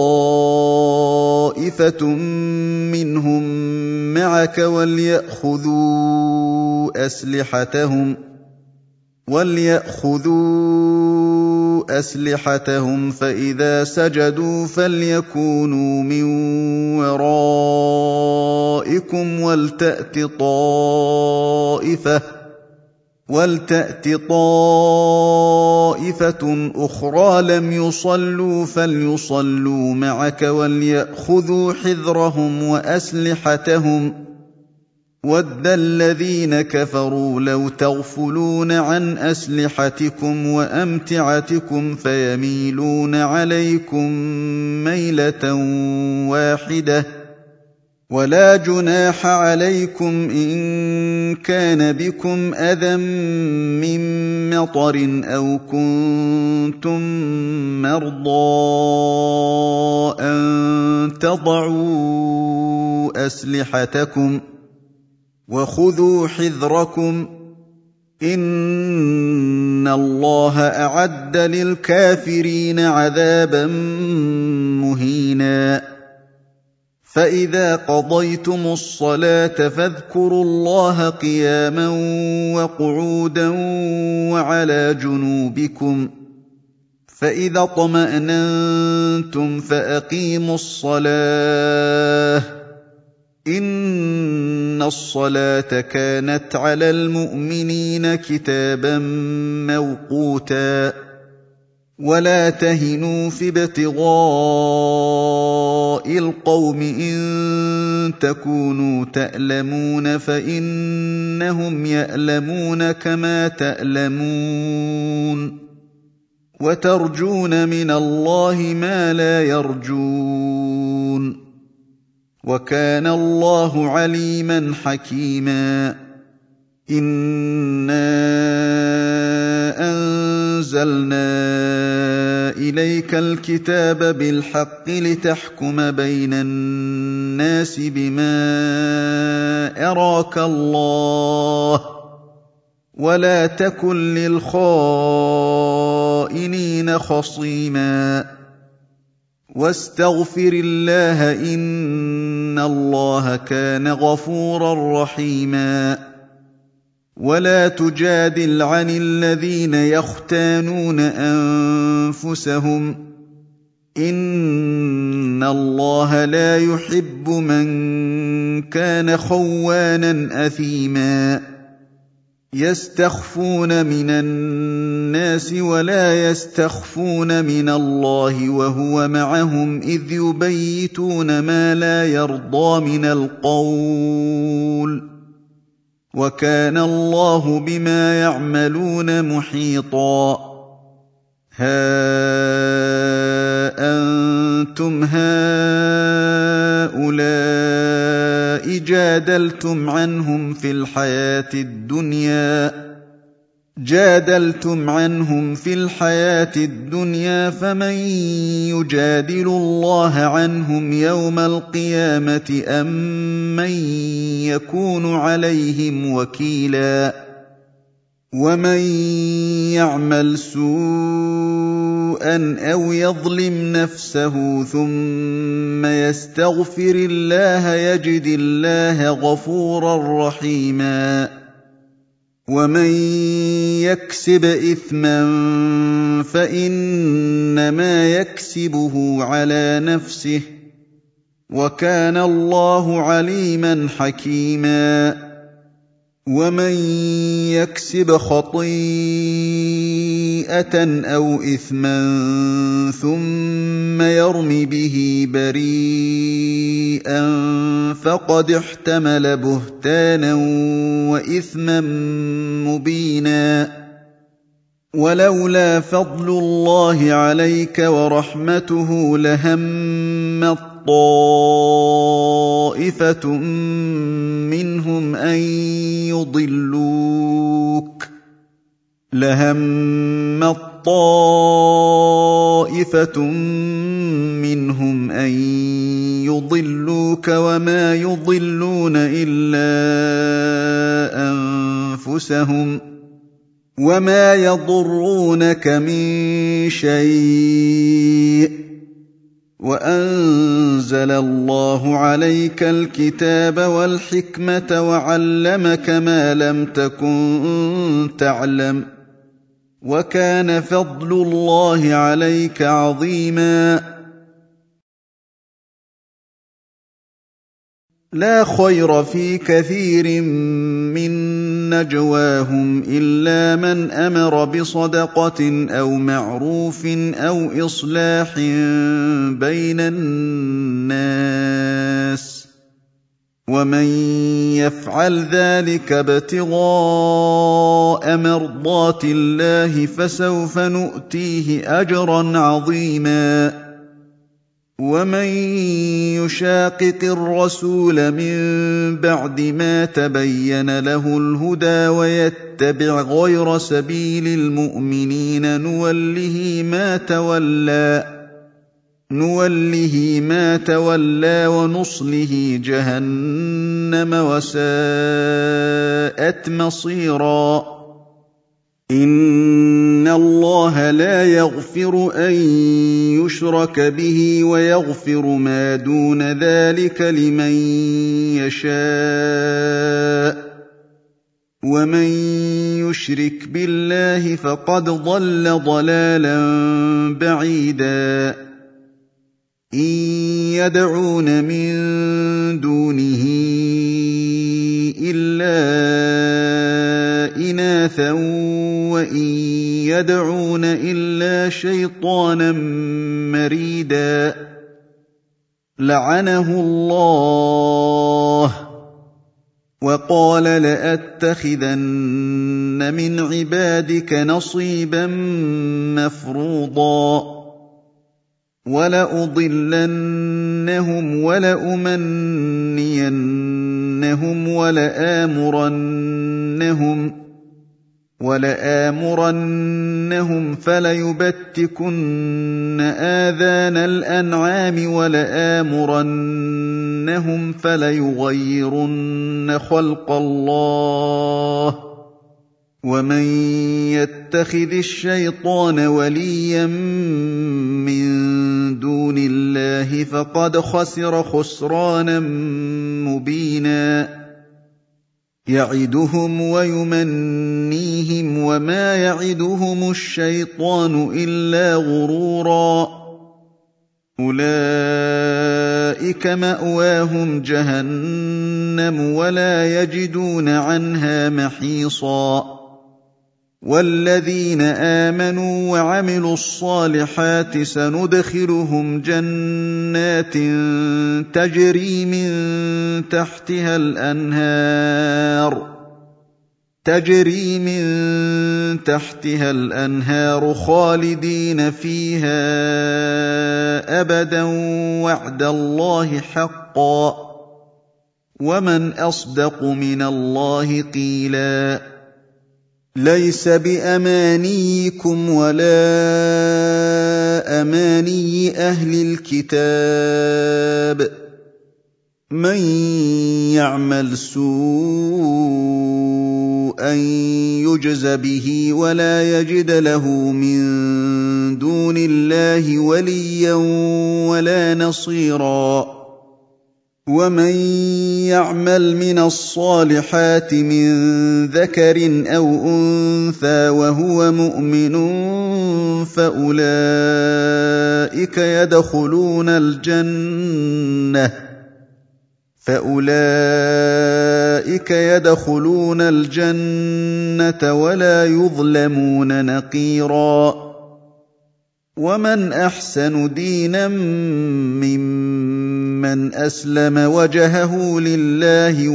طائفة منهم معك وليأخذوا أسلحتهم فإذا سجدوا فليكونوا من ورائكم ولتأت طائفة أخرى لم يصلوا فليصلوا معك وليأخذوا حذرهم وأسلحتهم وَدَّ الَّذِينَ كَفَرُوا لَوْ تَغْفُلُونَ عَنْ أَسْلِحَتِكُمْ وَأَمْتِعَتِكُمْ فَيَمِيلُونَ عَلَيْكُمْ مَيْلَةً وَاحِدَةً وَلَا جُنَاحَ عَلَيْكُمْ إِن كَانَ بِكُمْ أَذًى مِّن مَّطَرٍ أَوْ كُنتُم مَّرْضَىٰ أَن تَضَعُوا أَسْلِحَتَكُمْ وَخُذُوا حِذْرَكُمْ إِنَّ اللَّهَ أَعَدَّ لِلْكَافِرِينَ عَذَابًا مُّهِينًا فَإِذَا قَضَيْتُمُ الصَّلَاةَ فاذْكُرُوا اللَّهَ قِيَامًا وَقُعُودًا وَعَلَىٰ جُنُوبِكُمْ فَإِذَا اطْمَأْنَنتُمْ فَأَقِيمُوا الصَّلَاةَ إِنَّ الصَّلَاةَ كَانَتْ عَلَى الْمُؤْمِنِينَ كِتَابًا مَّوْقُوتًا وَلَا تَهِنُوا فِي ابْتِغَاءِ الْقَوْمِ إِن تَكُونُوا تَأْلَمُونَ فَإِنَّهُمْ يَأْلَمُونَ كَمَا تَأْلَمُونَ وَتَرْجُونَ مِنَ اللَّهِ مَا لَا يَرْجُونَ وَكَانَ اللَّهُ عَلِيمًا حَكِيمًا إِنَّا أَنزَلْنَا إِلَيْكَ الْكِتَابَ بِالْحَقِّ لِتَحْكُمَ بَيْنَ النَّاسِ بِمَا أَرَاكَ اللَّهُ وَلَا تَكُن لِّلْخَائِنِينَ خَصِيمًا وَاسْتَغْفِرِ اللَّهَ إِنَّ اللَّهَ كَانَ غَفُورًا رَّحِيمًا وَلَا تُجَادِلْ عَنِ الَّذِينَ يَخْتَانُونَ أَنفُسَهُمْ ۚ إِنَّ اللَّهَ لَا يُحِبُّ مَن كَانَ خَوَّانًا أَثِيمًا يَسْتَخْفُونَ مِنَ النَّاسِ وَلَا يَسْتَخْفُونَ مِنَ اللَّهِ وَهُوَ مَعَهُمْ إِذْ يُبَيِّتُونَ مَا لَا يَرْضَىٰ مِنَ الْقَوْلِ ۚ وَكَانَ اللَّهُ بِمَا يَعْمَلُونَ مُحِيطًا هَا أَنتُمْ هَٰؤُلَاءِ جَادَلْتُمْ عنهم في الحياة الدنيا فمن يجادل الله عنهم يوم القيامة أم من يكون عليهم وكيلا ومن يعمل سوءا أو يظلم نفسه ثم يستغفر الله يجد الله غفورا رحيما ومن يكسب إثما فإنما يكسبه على نفسه وكان الله عليما حكيما ومن يكسب خطيئة أو إثما ثم يرم به بريئا فقد احتمل بهتانا وإثما مبينا ولولا فضل الله عليك ورحمته لهمت طائفة منهم أن يضلوك وما يضلون إلا أنفسهم وما يضرونك من شيء وأنزل الله عليك الكتاب والحكمة وعلمك ما لم تكن تعلم وكان فضل الله عليك عظيما لا خير في كثير من نجواهم إلا من أمر بصدقة أو معروف أو إصلاح بين الناس ومن يفعل ذلك ابتغاء مرضات الله فسوف نؤتيه أجرا عظيما ومن يشاقق الرسول من بعد ما تبين له الهدى ويتبع غير سبيل المؤمنين نوله ما تولى ونصله جهنم وساءت مصيرا إن الله لا يغفر أن يشرك به ويغفر ما دون ذلك لمن يشاء ومن يشرك بالله فقد ضل ضلالا بعيدا إن يدعون من دونه إلا إناثا وإن يدعون إلا شيطانا مريدا لعنه الله وقال لأتخذن من عبادك نصيبا مفروضا ولأضلنهم ولأمنينهم ولآمرنهم فليبتكن آذان الأنعام ولآمرنهم فليغيرن خلق الله ومن يتخذ الشيطان وليا من دون الله فقد خسر خسرانا مبينا يعدهم ويمنيهم وما يعدهم الشيطان إلا غرورا أولئك مأواهم جهنم ولا يجدون عنها محيصا والذين آمنوا وعملوا الصالحات سندخلهم جنات تجري من تحتها الأنهار خالدين فيها أبدا وعد الله حقا ومن أصدق من الله قيلا ليس بأمانيكم ولا أماني أهل الكتاب من يعمل سوءا يجز به ولا يجد له من دون الله وليا ولا نصيرا ومن يعمل من الصالحات من ذكر أو أنثى وهو مؤمن فأولئك يدخلون الجنة ولا يظلمون نقيرا ومن أحسن دينا ممن أسلم وجهه لله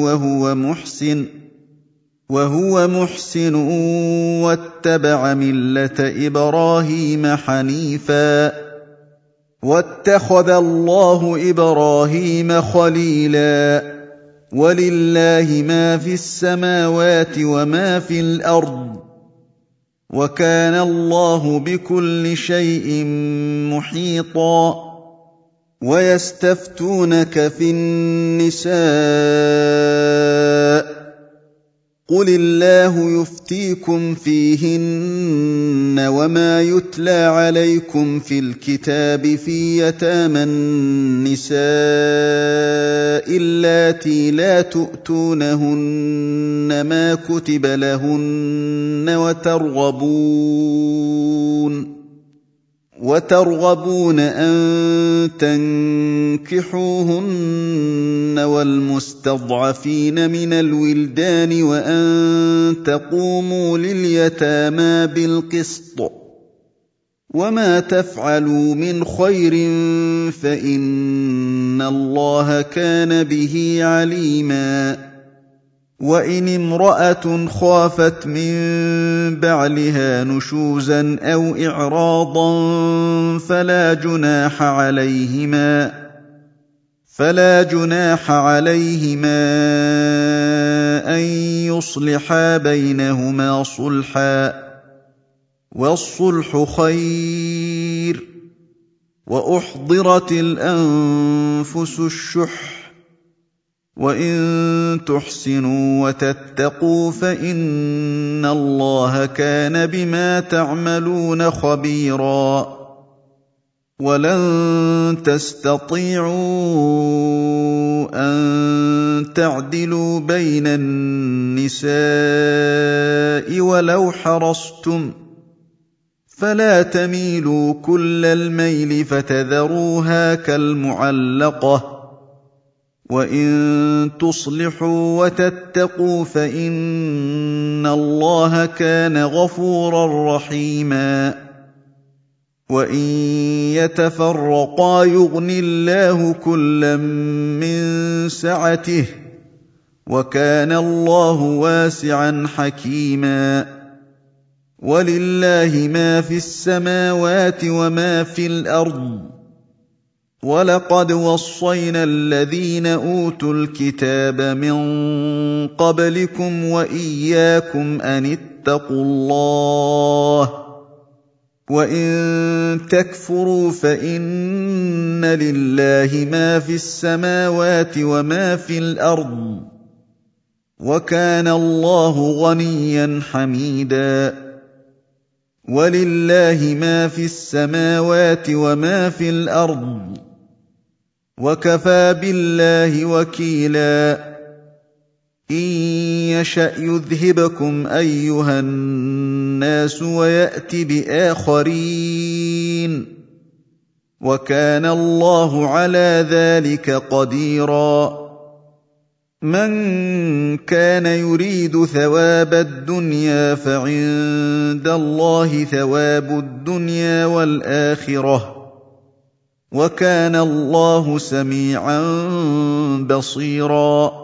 وهو محسن واتبع ملة إبراهيم حنيفا واتخذ الله إبراهيم خليلا ولله ما في السماوات وما في الأرض وكان الله بكل شيء محيطا ويستفتونك في النساء قل الله يفتيكم فيهن وما يتلى عليكم في الكتاب في يتامى النساء اللاتي لا تؤتونهن ما كتب لهن وترغبون أن تنكحوهن والمستضعفين من الولدان وأن تقوموا لليتامى بالقسط وما تفعلوا من خير فإن الله كان به عليما وإن امرأة خافت من بعلها نشوزا أو إعراضا فلا جناح عليهما أن يصلحا بينهما صلحا والصلح خير وأحضرت الأنفس الشح وإن تحسنوا وتتقوا فإن الله كان بما تعملون خبيرا ولن تستطيعوا أن تعدلوا بين النساء ولو حرصتم فلا تميلوا كل الميل فتذروها كالمعلقة وإن تصلحوا وتتقوا فإن الله كان غفورا رحيما وإن يتفرقا يغن الله كلا من سعته وكان الله واسعا حكيما ولله ما في السماوات وما في الأرض ولقد وصينا الذين أوتوا الكتاب من قبلكم وإياكم أن اتقوا الله وإن تكفروا فإن لله ما في السماوات وما في الأرض وكان الله غنيا حميدا ولله ما في السماوات وما في الأرض وكفى بالله وكيلا إن يشأ يذهبكم أيها الناس ويأت بآخرين وكان الله على ذلك قديرا من كان يريد ثواب الدنيا فعند الله ثواب الدنيا والآخرة وكان الله سميعا بصيرا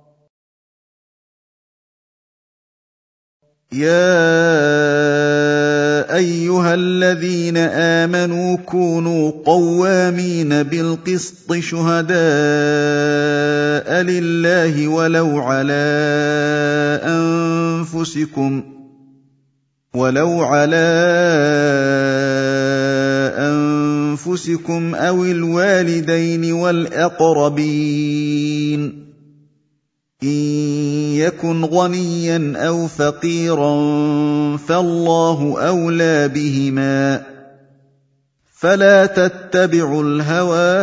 يا أيها الذين آمنوا كونوا قوامين بالقسط شهداء لله ولو على أنفسكم أو الوالدين والأقربين إن يكن غنيا أو فقيرا فالله أولى بهما فلا تتبعوا الهوى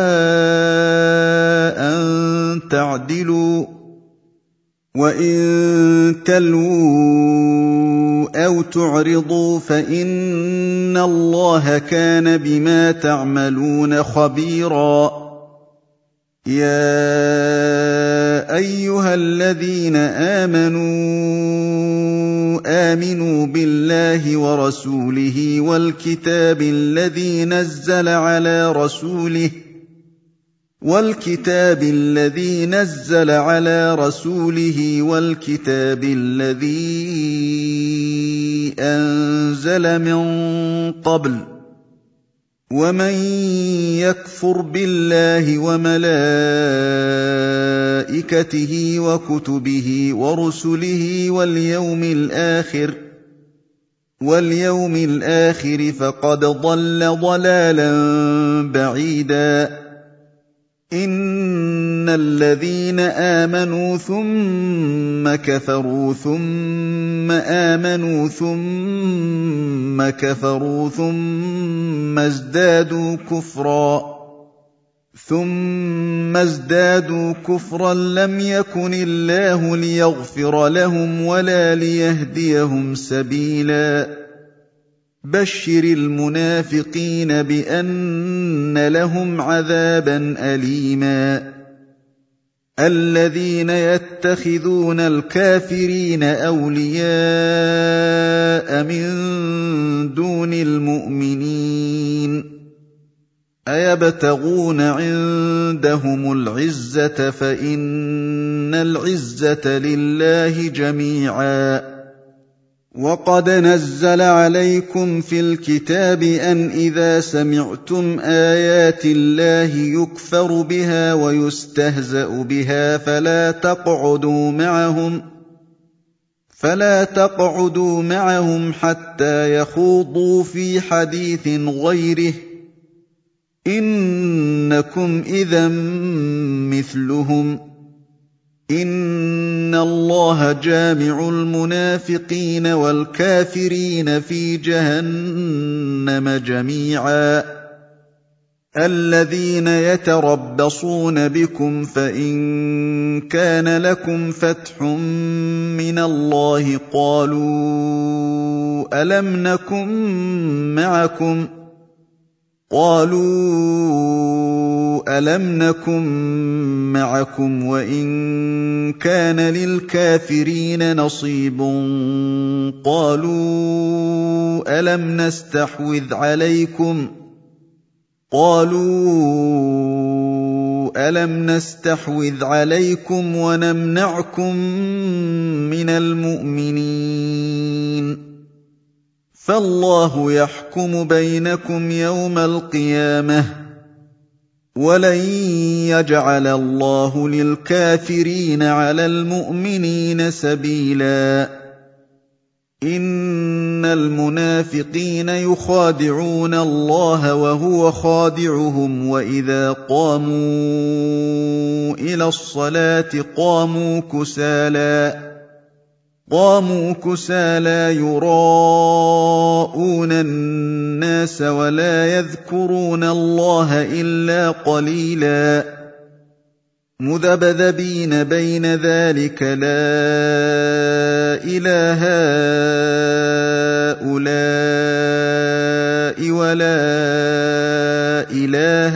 أن تعدلوا وإن تلووا أو تعرضوا فإن الله كان بما تعملون خبيرا يا أيها الذين آمنوا بالله ورسوله والكتاب الذي نزل على رسوله والكتاب الذي أنزل من قبل ومن يكفر بالله وملائكته وكتبه ورسله واليوم الآخر فقد ضل ضلالا بعيدا إن الذين آمنوا ثم كفروا ثم آمنوا ثم كفروا ثم ازدادوا كفرا لم يكن الله ليغفر لهم ولا ليهديهم سبيلا بشر المنافقين بأن لهم عذابا أليما الذين يتخذون الكافرين أولياء من دون المؤمنين أيبتغون عندهم العزة فإن العزة لله جميعا وقد نزل عليكم في الكتاب أن إذا سمعتم آيات الله يكفر بها ويستهزأ بها فلا تقعدوا معهم حتى يخوضوا في حديث غيره إنكم إذا مثلهم إن الله جامع المنافقين والكافرين في جهنم جميعا الذين يتربصون بكم فإن كان لكم فتح من الله قالوا ألم نكن معكم وإن كان للكافرين نصيب قالوا ألم نستحوذ عليكم ونمنعكم من المؤمنين فالله يحكم بينكم يوم القيامة ولن يجعل الله للكافرين على المؤمنين سبيلا إن المنافقين يخادعون الله وهو خادعهم وإذا قاموا إلى الصلاة قاموا كسالى يراءون الناس ولا يذكرون الله إلا قليلا مذبذبين بين ذلك لا إله هؤلاء ولا إله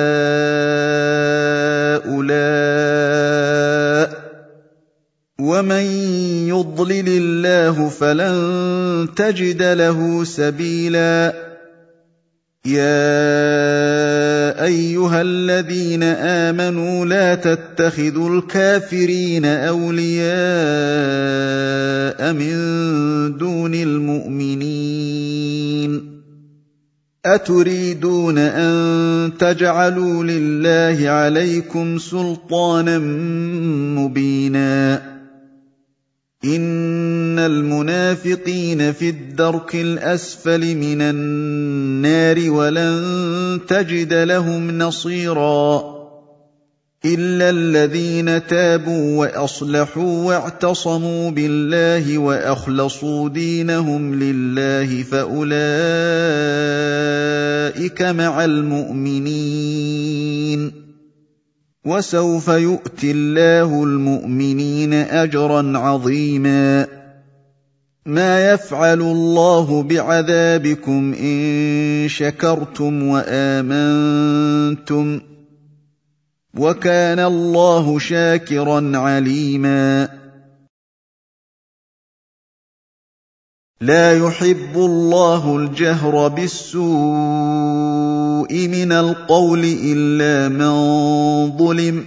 هؤلاء ومن يضلل الله فلن تجد له سبيلا يا أيها الذين آمنوا لا تتخذوا الكافرين أولياء من دون المؤمنين أتريدون أن تجعلوا لله عليكم سلطانا مبينا إن المنافقين في الدرك الأسفل من النار ولن تجد لهم نصيرا إلا الذين تابوا وأصلحوا واعتصموا بالله وأخلصوا دينهم لله فأولئك مع المؤمنين وسوف يؤتي الله المؤمنين أجرا عظيما ما يفعل الله بعذابكم إن شكرتم وآمنتم وكان الله شاكرا عليما لا يحب الله الجهر بالسوء من القول إلا من ظلم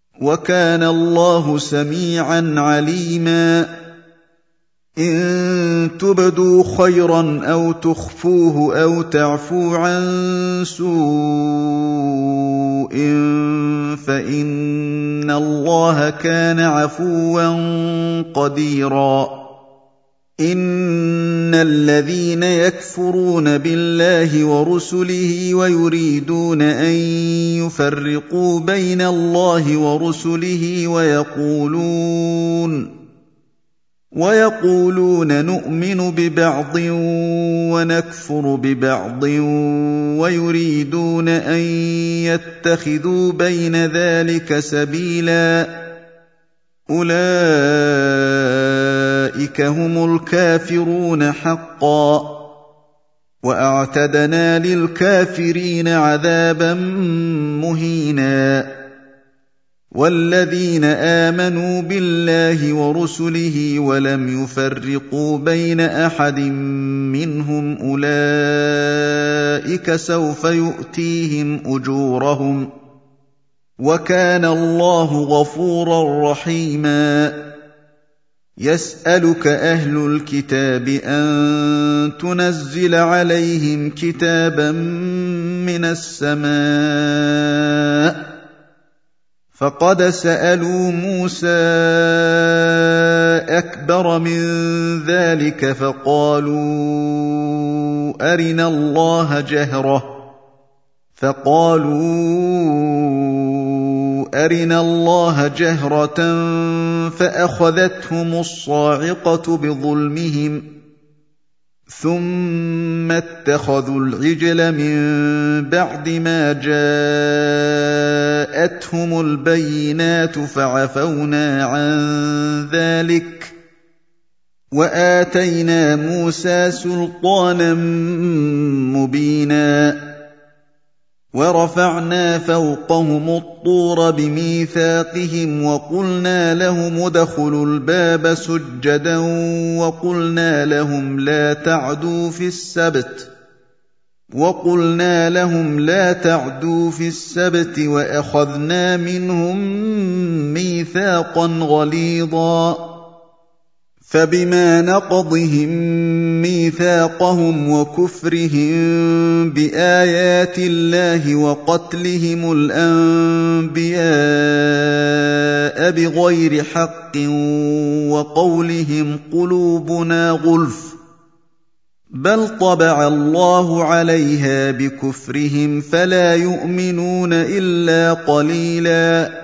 وكان الله سميعا عليما إن تبدوا خيرا أو تخفوه أو تعفوا عن سوء فإن الله كان عفوا قديرا إن الذين يكفرون بالله ورسله ويريدون أن يفرقوا بين الله ورسله ويقولون نؤمن ببعض ونكفر ببعض ويريدون أن يتخذوا بين ذلك سبيلا أولئك هم الكافرون حقا وأعتدنا للكافرين عذابا مهينا والذين آمنوا بالله ورسله ولم يفرقوا بين أحد منهم أولئك سوف يؤتيهم أجورهم وكان الله غفورا رحيما يسألك أهل الكتاب أن تنزل عليهم كتابا من السماء فقد سألوا موسى أكبر من ذلك فقالوا أرنا الله جهرة فأخذتهم الصاعقة بظلمهم ثم اتخذوا العجل من بعد ما جاءتهم البينات فعفونا عن ذلك وآتينا موسى سلطانا مبينا ورفعنا فوقهم الطور بميثاقهم وقلنا لهم ادخلوا الباب سجدا وقلنا لهم لا تعدوا في السبت وأخذنا منهم ميثاقا غليظا فبما نقضهم ميثاقهم وكفرهم بآيات الله وقتلهم الأنبياء بغير حق وقولهم قلوبنا غلف بل طبع الله عليها بكفرهم فلا يؤمنون إلا قليلا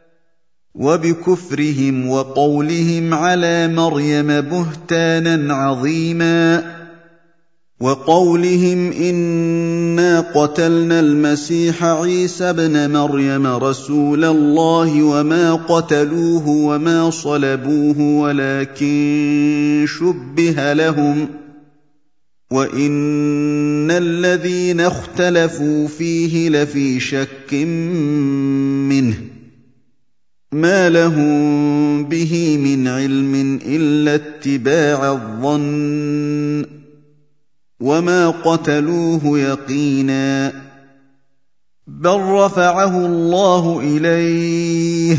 وبكفرهم وقولهم على مريم بهتانا عظيما وقولهم إنا قتلنا المسيح عيسى ابن مريم رسول الله وما قتلوه وما صلبوه ولكن شبه لهم وإن الذين اختلفوا فيه لفي شك منه ما لهم به من علم إلا اتباع الظن وما قتلوه يقينا بل رفعه الله إليه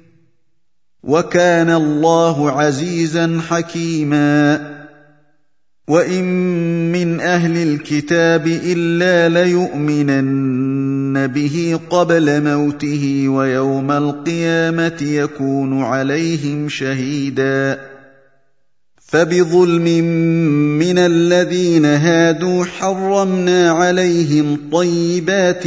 وكان الله عزيزا حكيما وإن من أهل الكتاب إلا ليؤمنن به قبل موته ويوم القيامة يكون عليهم شهيدا فبظلم من الذين هادوا حرمنا عليهم طيبات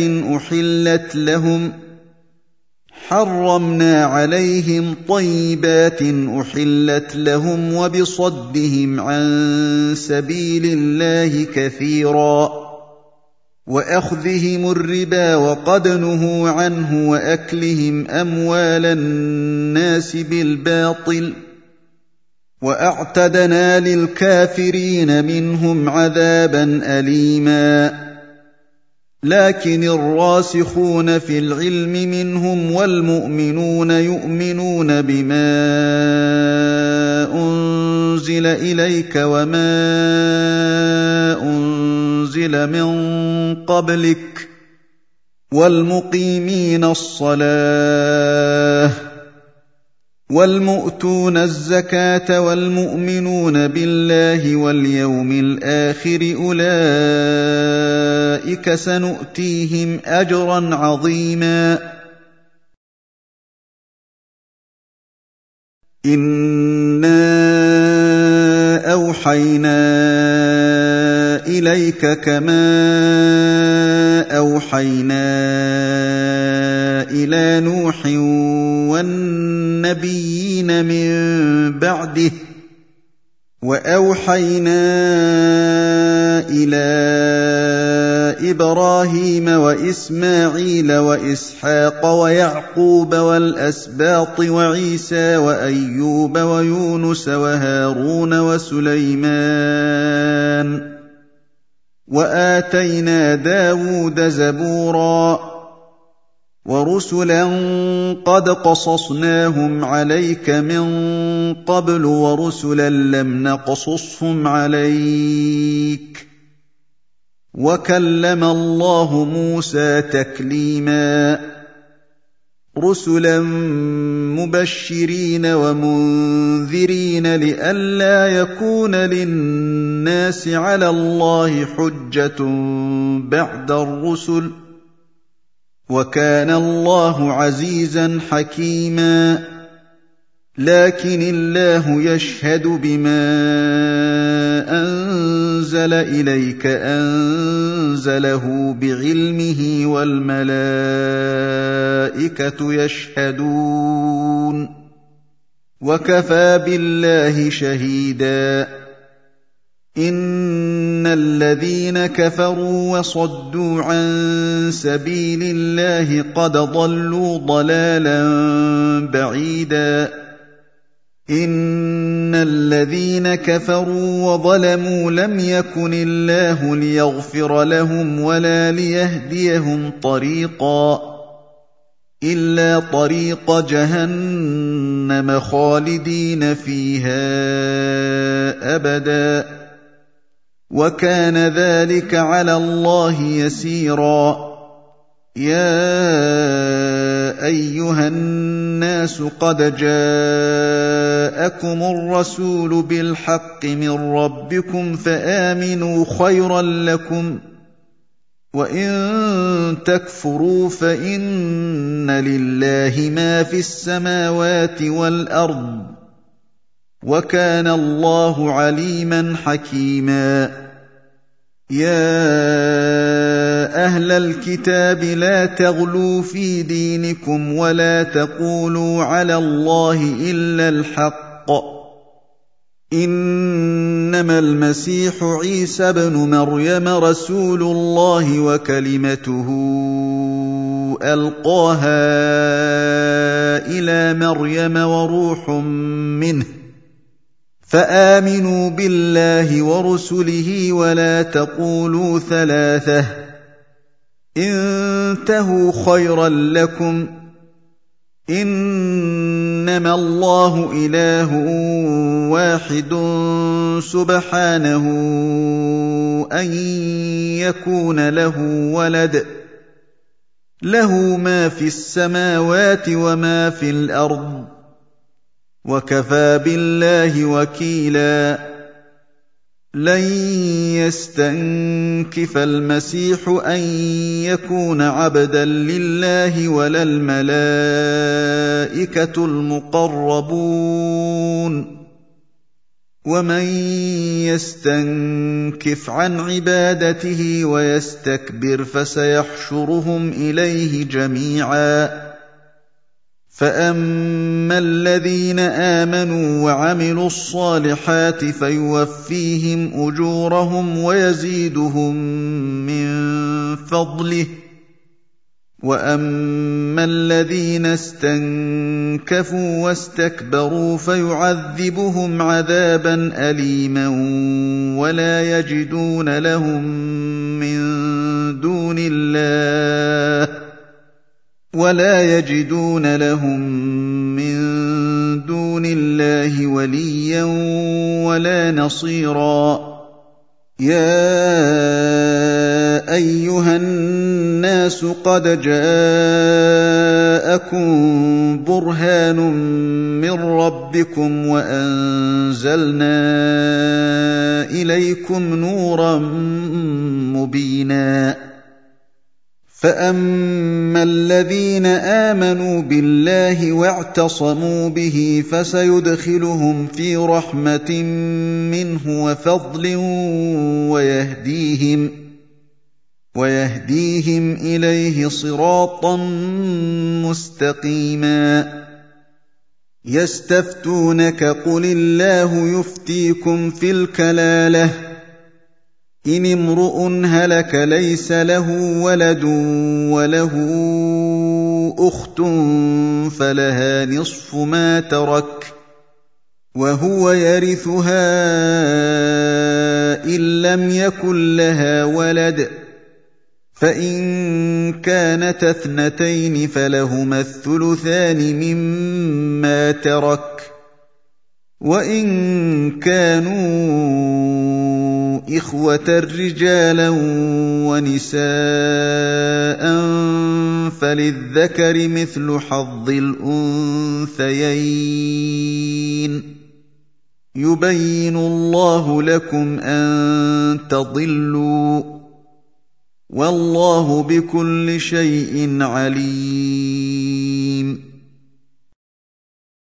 أحلت لهم وبصدهم عن سبيل الله كثيرا وأخذهم الربا وقد نهوا عنه وأكلهم أموال الناس بالباطل وأعتدنا للكافرين منهم عذابا أليما لكن الراسخون في العلم منهم والمؤمنون يؤمنون بما أنزل إليك وما أنزل من قبلك والمقيمين الصلاة وَالْمُؤْتُونَ الزَّكَاةَ وَالْمُؤْمِنُونَ بِاللَّهِ وَالْيَوْمِ الْآخِرِ أُولَٰئِكَ سَنُؤْتِيهِمْ أَجْرًا عَظِيمًا إِنَّا أَوْحَيْنَا إِلَيْكَ كَمَا أَوْحَيْنَا إِلَىٰ نُوحٍ وَالنَّبِيِّينَ مِن بَعْدِهِ وَأَوْحَيْنَا إِلَىٰ إِبْرَاهِيمَ وَإِسْمَاعِيلَ وَإِسْحَاقَ وَيَعْقُوبَ وَالْأَسْبَاطِ وَعِيسَىٰ وَأَيُّوبَ وَيُونُسَ وَهَارُونَ وَسُلَيْمَانَ وَآتَيْنَا دَاوُودَ زَبُورًا وَرُسُلًا قَدْ قَصَصْنَاهُمْ عَلَيْكَ مِن قَبْلُ وَرُسُلًا لَّمْ نَقْصُصْهُمْ عَلَيْكَ وَكَلَّمَ اللَّهُ مُوسَىٰ تَكْلِيمًا رُسُلًا مُّبَشِّرِينَ وَمُنذِرِينَ لِئَلَّا يَكُونَ لِلنَّاسِ عَلَى اللَّهِ حُجَّةٌ بَعْدَ الرُّسُلِ وَكَانَ اللَّهُ عَزِيزًا حَكِيمًا لَّكِنِ اللَّهُ يَشْهَدُ بِمَا أَنزَلَ إِلَيْكَ أَنزَلَهُ بِعِلْمِهِ وَالْمَلَائِكَةُ يَشْهَدُونَ وَكَفَىٰ بِاللَّهِ شَهِيدًا إِنَّ الَّذِينَ كَفَرُوا وَصَدُّوا عَن سَبِيلِ اللَّهِ قَدْ ضَلُّوا ضَلَالًا بَعِيدًا إِنَّ الَّذِينَ كَفَرُوا وَظَلَمُوا لَمْ يَكُنِ اللَّهُ لِيَغْفِرَ لَهُمْ وَلَا لِيَهْدِيَهُمْ طَرِيقًا إِلَّا طَرِيقَ جَهَنَّمَ خَالِدِينَ فِيهَا أَبَدًا وَكَانَ ذَلِكَ عَلَى اللَّهِ يَسِيرًا يَا أَيُّهَا النَّاسُ قَدْ جَاءَكُمُ الرَّسُولُ بِالْحَقِّ مِن رَّبِّكُمْ فَآمِنُوا خَيْرًا لَّكُمْ وَإِن تَكْفُرُوا فَإِنَّ لِلَّهِ مَا فِي السَّمَاوَاتِ وَالْأَرْضِ وَكَانَ اللَّهُ عَلِيمًا حَكِيمًا يَا أَهْلَ الْكِتَابِ لَا تَغْلُوا فِي دِينِكُمْ وَلَا تَقُولُوا عَلَى اللَّهِ إِلَّا الْحَقَّ إِنَّمَا الْمَسِيحُ عِيسَى ابْنُ مَرْيَمَ رَسُولُ اللَّهِ وَكَلِمَتُهُ أَلْقَاهَا إِلَىٰ مَرْيَمَ وَرُوحٌ مِّنْهُ فَآمِنُوا بِاللَّهِ وَرُسُلِهِ وَلَا تَقُولُوا ثَلَاثَةٌ انتهوا خَيْرًا لَّكُمْ إِنَّمَا اللَّهُ إِلَٰهٌ وَاحِدٌ سُبْحَانَهُ أَن يَكُونَ لَهُ وَلَدٌ لَّهُ مَا فِي السَّمَاوَاتِ وَمَا فِي الْأَرْضِ وَكَفَىٰ بِاللَّهِ وَكِيلًا لَّن يَسْتَنكِفَ الْمَسِيحُ أَن يَكُونَ عَبْدًا لِّلَّهِ وَلَا الْمَلَائِكَةُ الْمُقَرَّبُونَ وَمَن يَسْتَنكِفْ عَنْ عِبَادَتِهِ وَيَسْتَكْبِرْ فَسَيَحْشُرُهُمْ إِلَيْهِ جَمِيعًا فَأَمَّا الَّذِينَ آمَنُوا وَعَمِلُوا الصَّالِحَاتِ فَيُوَفِّيهِمْ أُجُورَهُمْ وَيَزِيدُهُم مِّن فَضْلِهِ وَأَمَّا الَّذِينَ اسْتَنكَفُوا وَاسْتَكْبَرُوا فَيُعَذِّبُهُمْ عَذَابًا أَلِيمًا وَلَا يَجِدُونَ لَهُم مِّن دُونِ اللَّهِ وَلِيًّا وَلَا نَصِيرًا يَا أَيُّهَا النَّاسُ قَدْ جَاءَكُم برهان من ربكم وأنزلنا إليكم نورا مبينا فأما الذين آمنوا بالله واعتصموا به فسيدخلهم في رحمة منه وفضل ويهديهم إليه صراطا مستقيما يستفتونك قل الله يفتيكم في الكلالة إن امرؤ هلك ليس له ولد وله أخت فلها نصف ما ترك وهو يرثها إن لم يكن لها ولد فإن كانت اثنتين فلهما الثلثان مما ترك وإن كانوا إخوة رجالا ونساء فللذكر مثل حظ الأنثيين يبين الله لكم أن تضلوا والله بكل شيء عليم